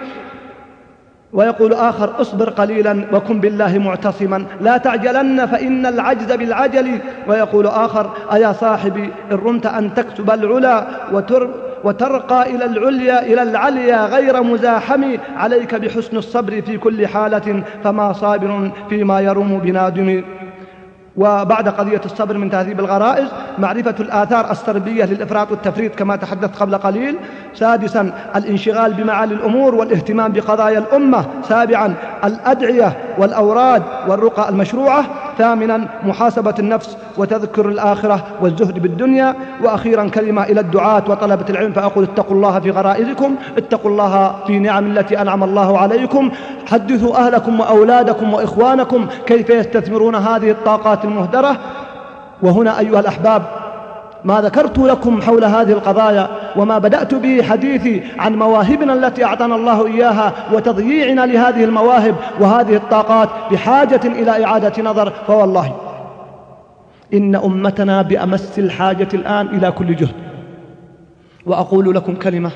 ويقول آخر: اصبر قليلا وكن بالله معتصما لا تعجلن فإن العجز بالعجل. ويقول آخر: أيا صاحبي إن رمت أن تكسب العلا وترقى إلى العليا إلى العليا غير مزاحم، عليك بحسن الصبر في كل حالة فما صابر فيما يروم بنادم. وبعد قضية الصبر من تهذيب الغرائز معرفة الآثار السلبية للإفراط والتفريط كما تحدثت قبل قليل. 6 الانشغال بمعالي الأمور والاهتمام بقضايا الأمة. 7 الأدعية والأوراد والرقى المشروعة. 8 محاسبة النفس وتذكر الآخرة والزهد بالدنيا. وأخيرا كلمة إلى الدعاة وطلبة العلم، فأقول: اتقوا الله في غرائزكم، اتقوا الله في نعم التي أنعم الله عليكم، حدثوا أهلكم وأولادكم وإخوانكم كيف يستثمرون هذه الطاقات المهدرة. وهنا أيها الأحباب ما ذكرت لكم حول هذه القضايا وما بدأت به حديثي عن مواهبنا التي أعطانا الله إياها وتضييعنا لهذه المواهب وهذه الطاقات بحاجة إلى إعادة نظر. فوالله إن أمتنا بأمس الحاجة الآن إلى كل جهد. وأقول لكم كلمة: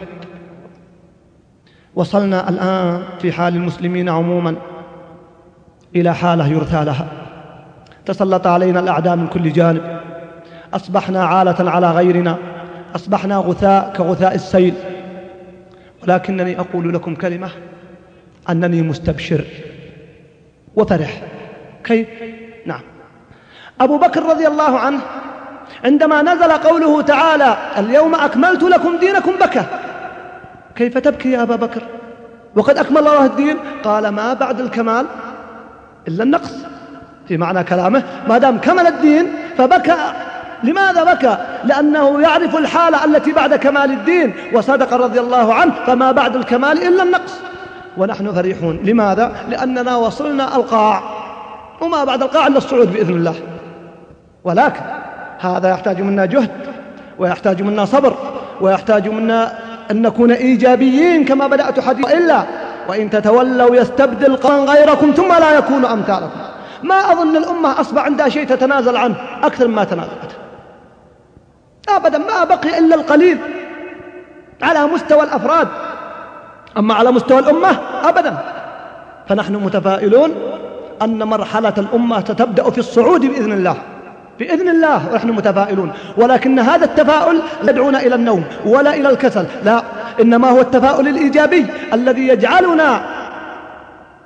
وصلنا الآن في حال المسلمين عموما إلى حالة يرثى لها. تسلط علينا الأعداء من كل جانب، أصبحنا عالة على غيرنا، أصبحنا غثاء كغثاء السيل. ولكنني أقول لكم كلمة: أنني مستبشر وفرح. كيف؟ نعم، أبو بكر رضي الله عنه عندما نزل قوله تعالى: اليوم أكملت لكم دينكم، بكى. كيف تبكي يا أبا بكر وقد أكمل الله الدين؟ قال: ما بعد الكمال إلا النقص. في معنى كلامه ما دام كمل الدين فبكى. لماذا بكى؟ لأنه يعرف الحالة التي بعد كمال الدين، وصدق رضي الله عنه: فما بعد الكمال إلا النقص. ونحن فرحون. لماذا؟ لأننا وصلنا القاع، وما بعد القاع إلا الصعود بإذن الله. ولكن هذا يحتاج منا جهد، ويحتاج منا صبر، ويحتاج منا أن نكون إيجابيين كما بدأت حديث: إلا وإن تتولوا يستبدل قوما غيركم ثم لا يكونوا أمثالكم. ما أظن الأمة أصبح عندها شيء تتنازل عنه أكثر مما تنازلت أبدا. ما بقي إلا القليل على مستوى الأفراد، أما على مستوى الأمة أبدا. فنحن متفائلون أن مرحلة الأمة ستبدأ في الصعود بإذن الله، بإذن الله، ونحن متفائلون. ولكن هذا التفاؤل لا يدعونا إلى النوم ولا إلى الكسل، لا، إنما هو التفاؤل الإيجابي الذي يجعلنا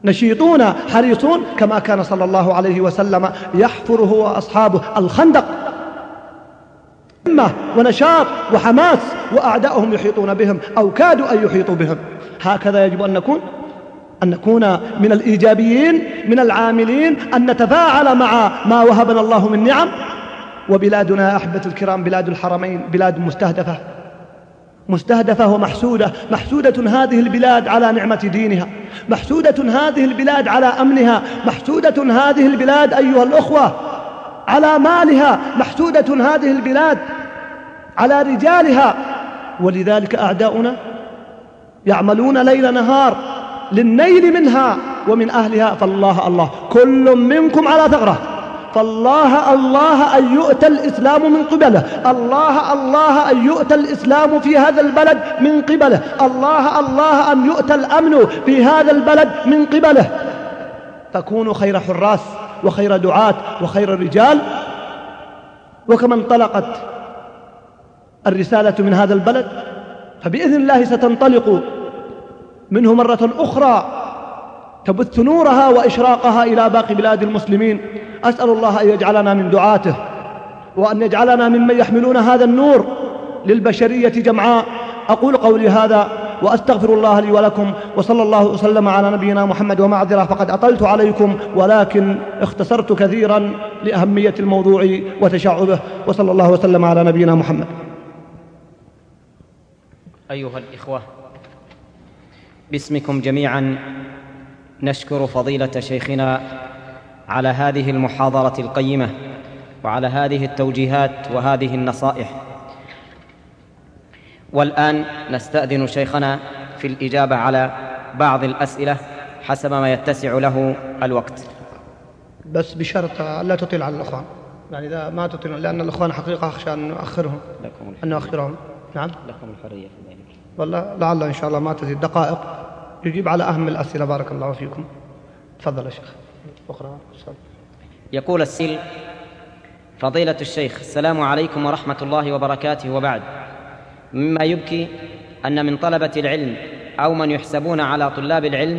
نشيطون حريصون، كما كان صلى الله عليه وسلم يحفر هو وأصحابه الخندق همة ونشاط وحماس، وأعداؤهم يحيطون بهم أو كادوا أن يحيطوا بهم. هكذا يجب أن نكون من الإيجابيين، من العاملين، أن نتفاعل مع ما وهبنا الله من نعم. وبلادنا يا أحبة الكرام بلاد الحرمين بلاد مستهدفة ومحسودة. محسودة هذه البلاد على نعمة دينها، محسودة هذه البلاد على أمنها، محسودة هذه البلاد أيها الأخوة على مالها، محسودة هذه البلاد على رجالها. ولذلك أعداؤنا يعملون ليل نهار للنيل منها ومن أهلها. فالله الله كل منكم على ثغرة، فالله الله أن يؤتى الإسلام من قبله، الله الله أن يؤتى الإسلام في هذا البلد من قبله، الله الله أن يؤتى الأمن في هذا البلد من قبله. فكونوا خير حراس وخير دعاة وخير رجال. وكما انطلقت الرسالة من هذا البلد فبإذن الله ستنطلق منه مرة أخرى تبث نورها وإشراقها إلى باقي بلاد المسلمين. أسأل الله أن يجعلنا من دعاته، وأن يجعلنا ممن يحملون هذا النور للبشرية جمعاء. أقول قولي هذا وأستغفر الله لي ولكم، وصلى الله وسلم على نبينا محمد. ومعذرة فقد أطلت عليكم، ولكن اختصرت كثيرا لأهمية الموضوع وتشعبه. وصلى الله وسلم على نبينا محمد. أيها الإخوة، باسمكم جميعا نشكر فضيلة شيخنا على هذه المحاضرة القيمة وعلى هذه التوجيهات وهذه النصائح. والآن نستأذن شيخنا في الإجابة على بعض الأسئلة حسب ما يتسع له الوقت، بس بشرط لا تطيل على الأخوان، يعني إذا ما تطيل، لأن الأخوان حقيقة أخشى أن نؤخرهم، أن نؤخرهم. نعم لكم الحرية في ذلك، والله لعل إن شاء الله ما تزيد دقائق يجيب على أهم الأسئلة. بارك الله فيكم. تفضل يا شيخ. أخرى. يقول السائل: فضيلة الشيخ، السلام عليكم ورحمة الله وبركاته، وبعد، مما يبكي أن من طلبة العلم أو من يحسبون على طلاب العلم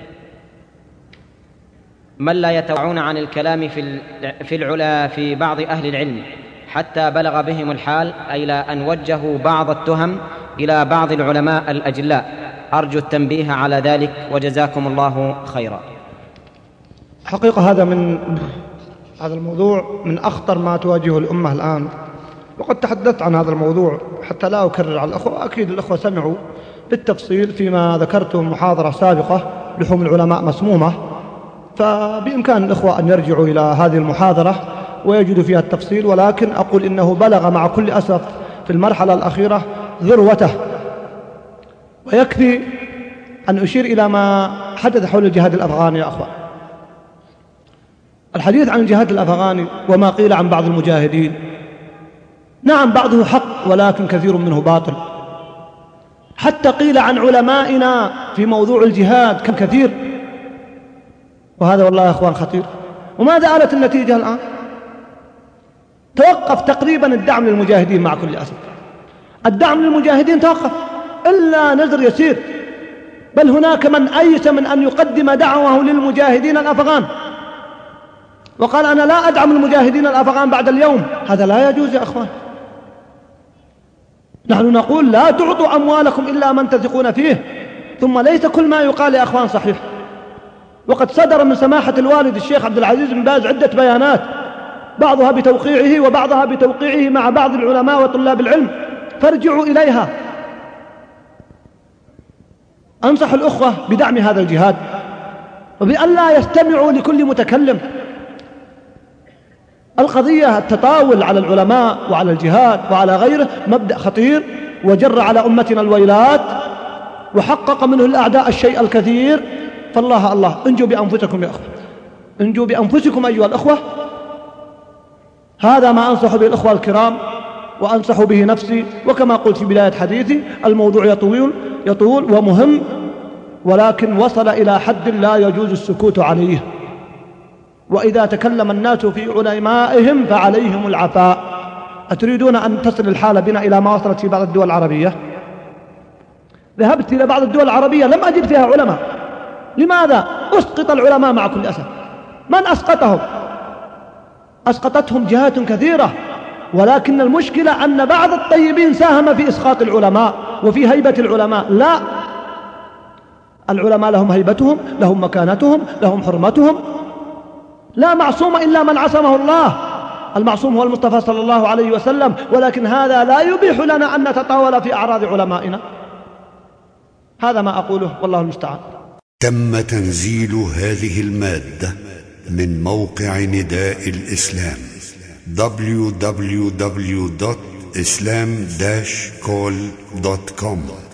من لا يتوعون عن الكلام في بعض أهل العلم، حتى بلغ بهم الحال إلى أن وجهوا بعض التهم إلى بعض العلماء الأجلاء. أرجو التنبيه على ذلك، وجزاكم الله خيرا. حقيقة هذا الموضوع من أخطر ما تواجهه الأمة الآن، وقد تحدثت عن هذا الموضوع حتى لا أكرر على الأخوة. أكيد الأخوة سمعوا بالتفصيل فيما ذكرته محاضرة سابقة، لحوم العلماء مسمومة، فبإمكان الأخوة أن يرجعوا إلى هذه المحاضرة ويجدوا فيها التفصيل. ولكن أقول إنه بلغ مع كل أسف في المرحلة الأخيرة ذروته. ويكفي أن أشير إلى ما حدث حول الجهاد الأفغاني يا أخوان. الحديث عن الجهاد الأفغاني وما قيل عن بعض المجاهدين، نعم بعضه حق ولكن كثير منه باطل. حتى قيل عن علمائنا في موضوع الجهاد كم كثير، وهذا والله يا أخوان خطير. وماذا آلت النتيجة الآن؟ توقف تقريبا الدعم للمجاهدين مع كل أسف. الدعم للمجاهدين توقف إلا نذر يسير، بل هناك من أيس من أن يقدم دعوه للمجاهدين الأفغان وقال أنا لا أدعم المجاهدين الأفغان بعد اليوم. هذا لا يجوز يا أخوان. نحن نقول لا تعطوا أموالكم إلا من تثقون فيه، ثم ليس كل ما يقال يا أخوان صحيح. وقد صدر من سماحة الوالد الشيخ عبد العزيز بن باز عدة بيانات، بعضها بتوقيعه وبعضها بتوقيعه مع بعض العلماء وطلاب العلم، فارجعوا إليها. أنصح الأخوة بدعم هذا الجهاد وبأن لا يستمعوا لكل متكلم. القضية التطاول على العلماء وعلى الجهاد وعلى غيره مبدأ خطير، وجر على أمتنا الويلات، وحقق منه الأعداء الشيء الكثير. فالله الله انجوا بأنفسكم يا أخوة، انجوا بأنفسكم أيها الأخوة. هذا ما أنصح به الأخوة الكرام، وأنصح به نفسي. وكما قلت في بداية حديثي الموضوع يطول ومهم، ولكن وصل إلى حد لا يجوز السكوت عليه. وإذا تكلم الناس في علمائهم فعليهم العفاء. أتريدون أن تصل الحالة بنا إلى ما وصلت في بعض الدول العربية؟ ذهبت إلى بعض الدول العربية لم أجد فيها علماء، لماذا أسقط العلماء مع كل أسف؟ من أسقطهم؟ أسقطتهم جهات كثيرة، ولكن المشكلة أن بعض الطيبين ساهم في إسقاط العلماء وفي هيبة العلماء. لا، العلماء لهم هيبتهم، لهم مكانتهم، لهم حرمتهم. لا معصوم إلا من عصمه الله، المعصوم هو المصطفى صلى الله عليه وسلم، ولكن هذا لا يبيح لنا أن نتطاول في أعراض علمائنا. هذا ما أقوله، والله المستعان. تم تنزيل هذه المادة من موقع نداء الإسلام www.islam-call.com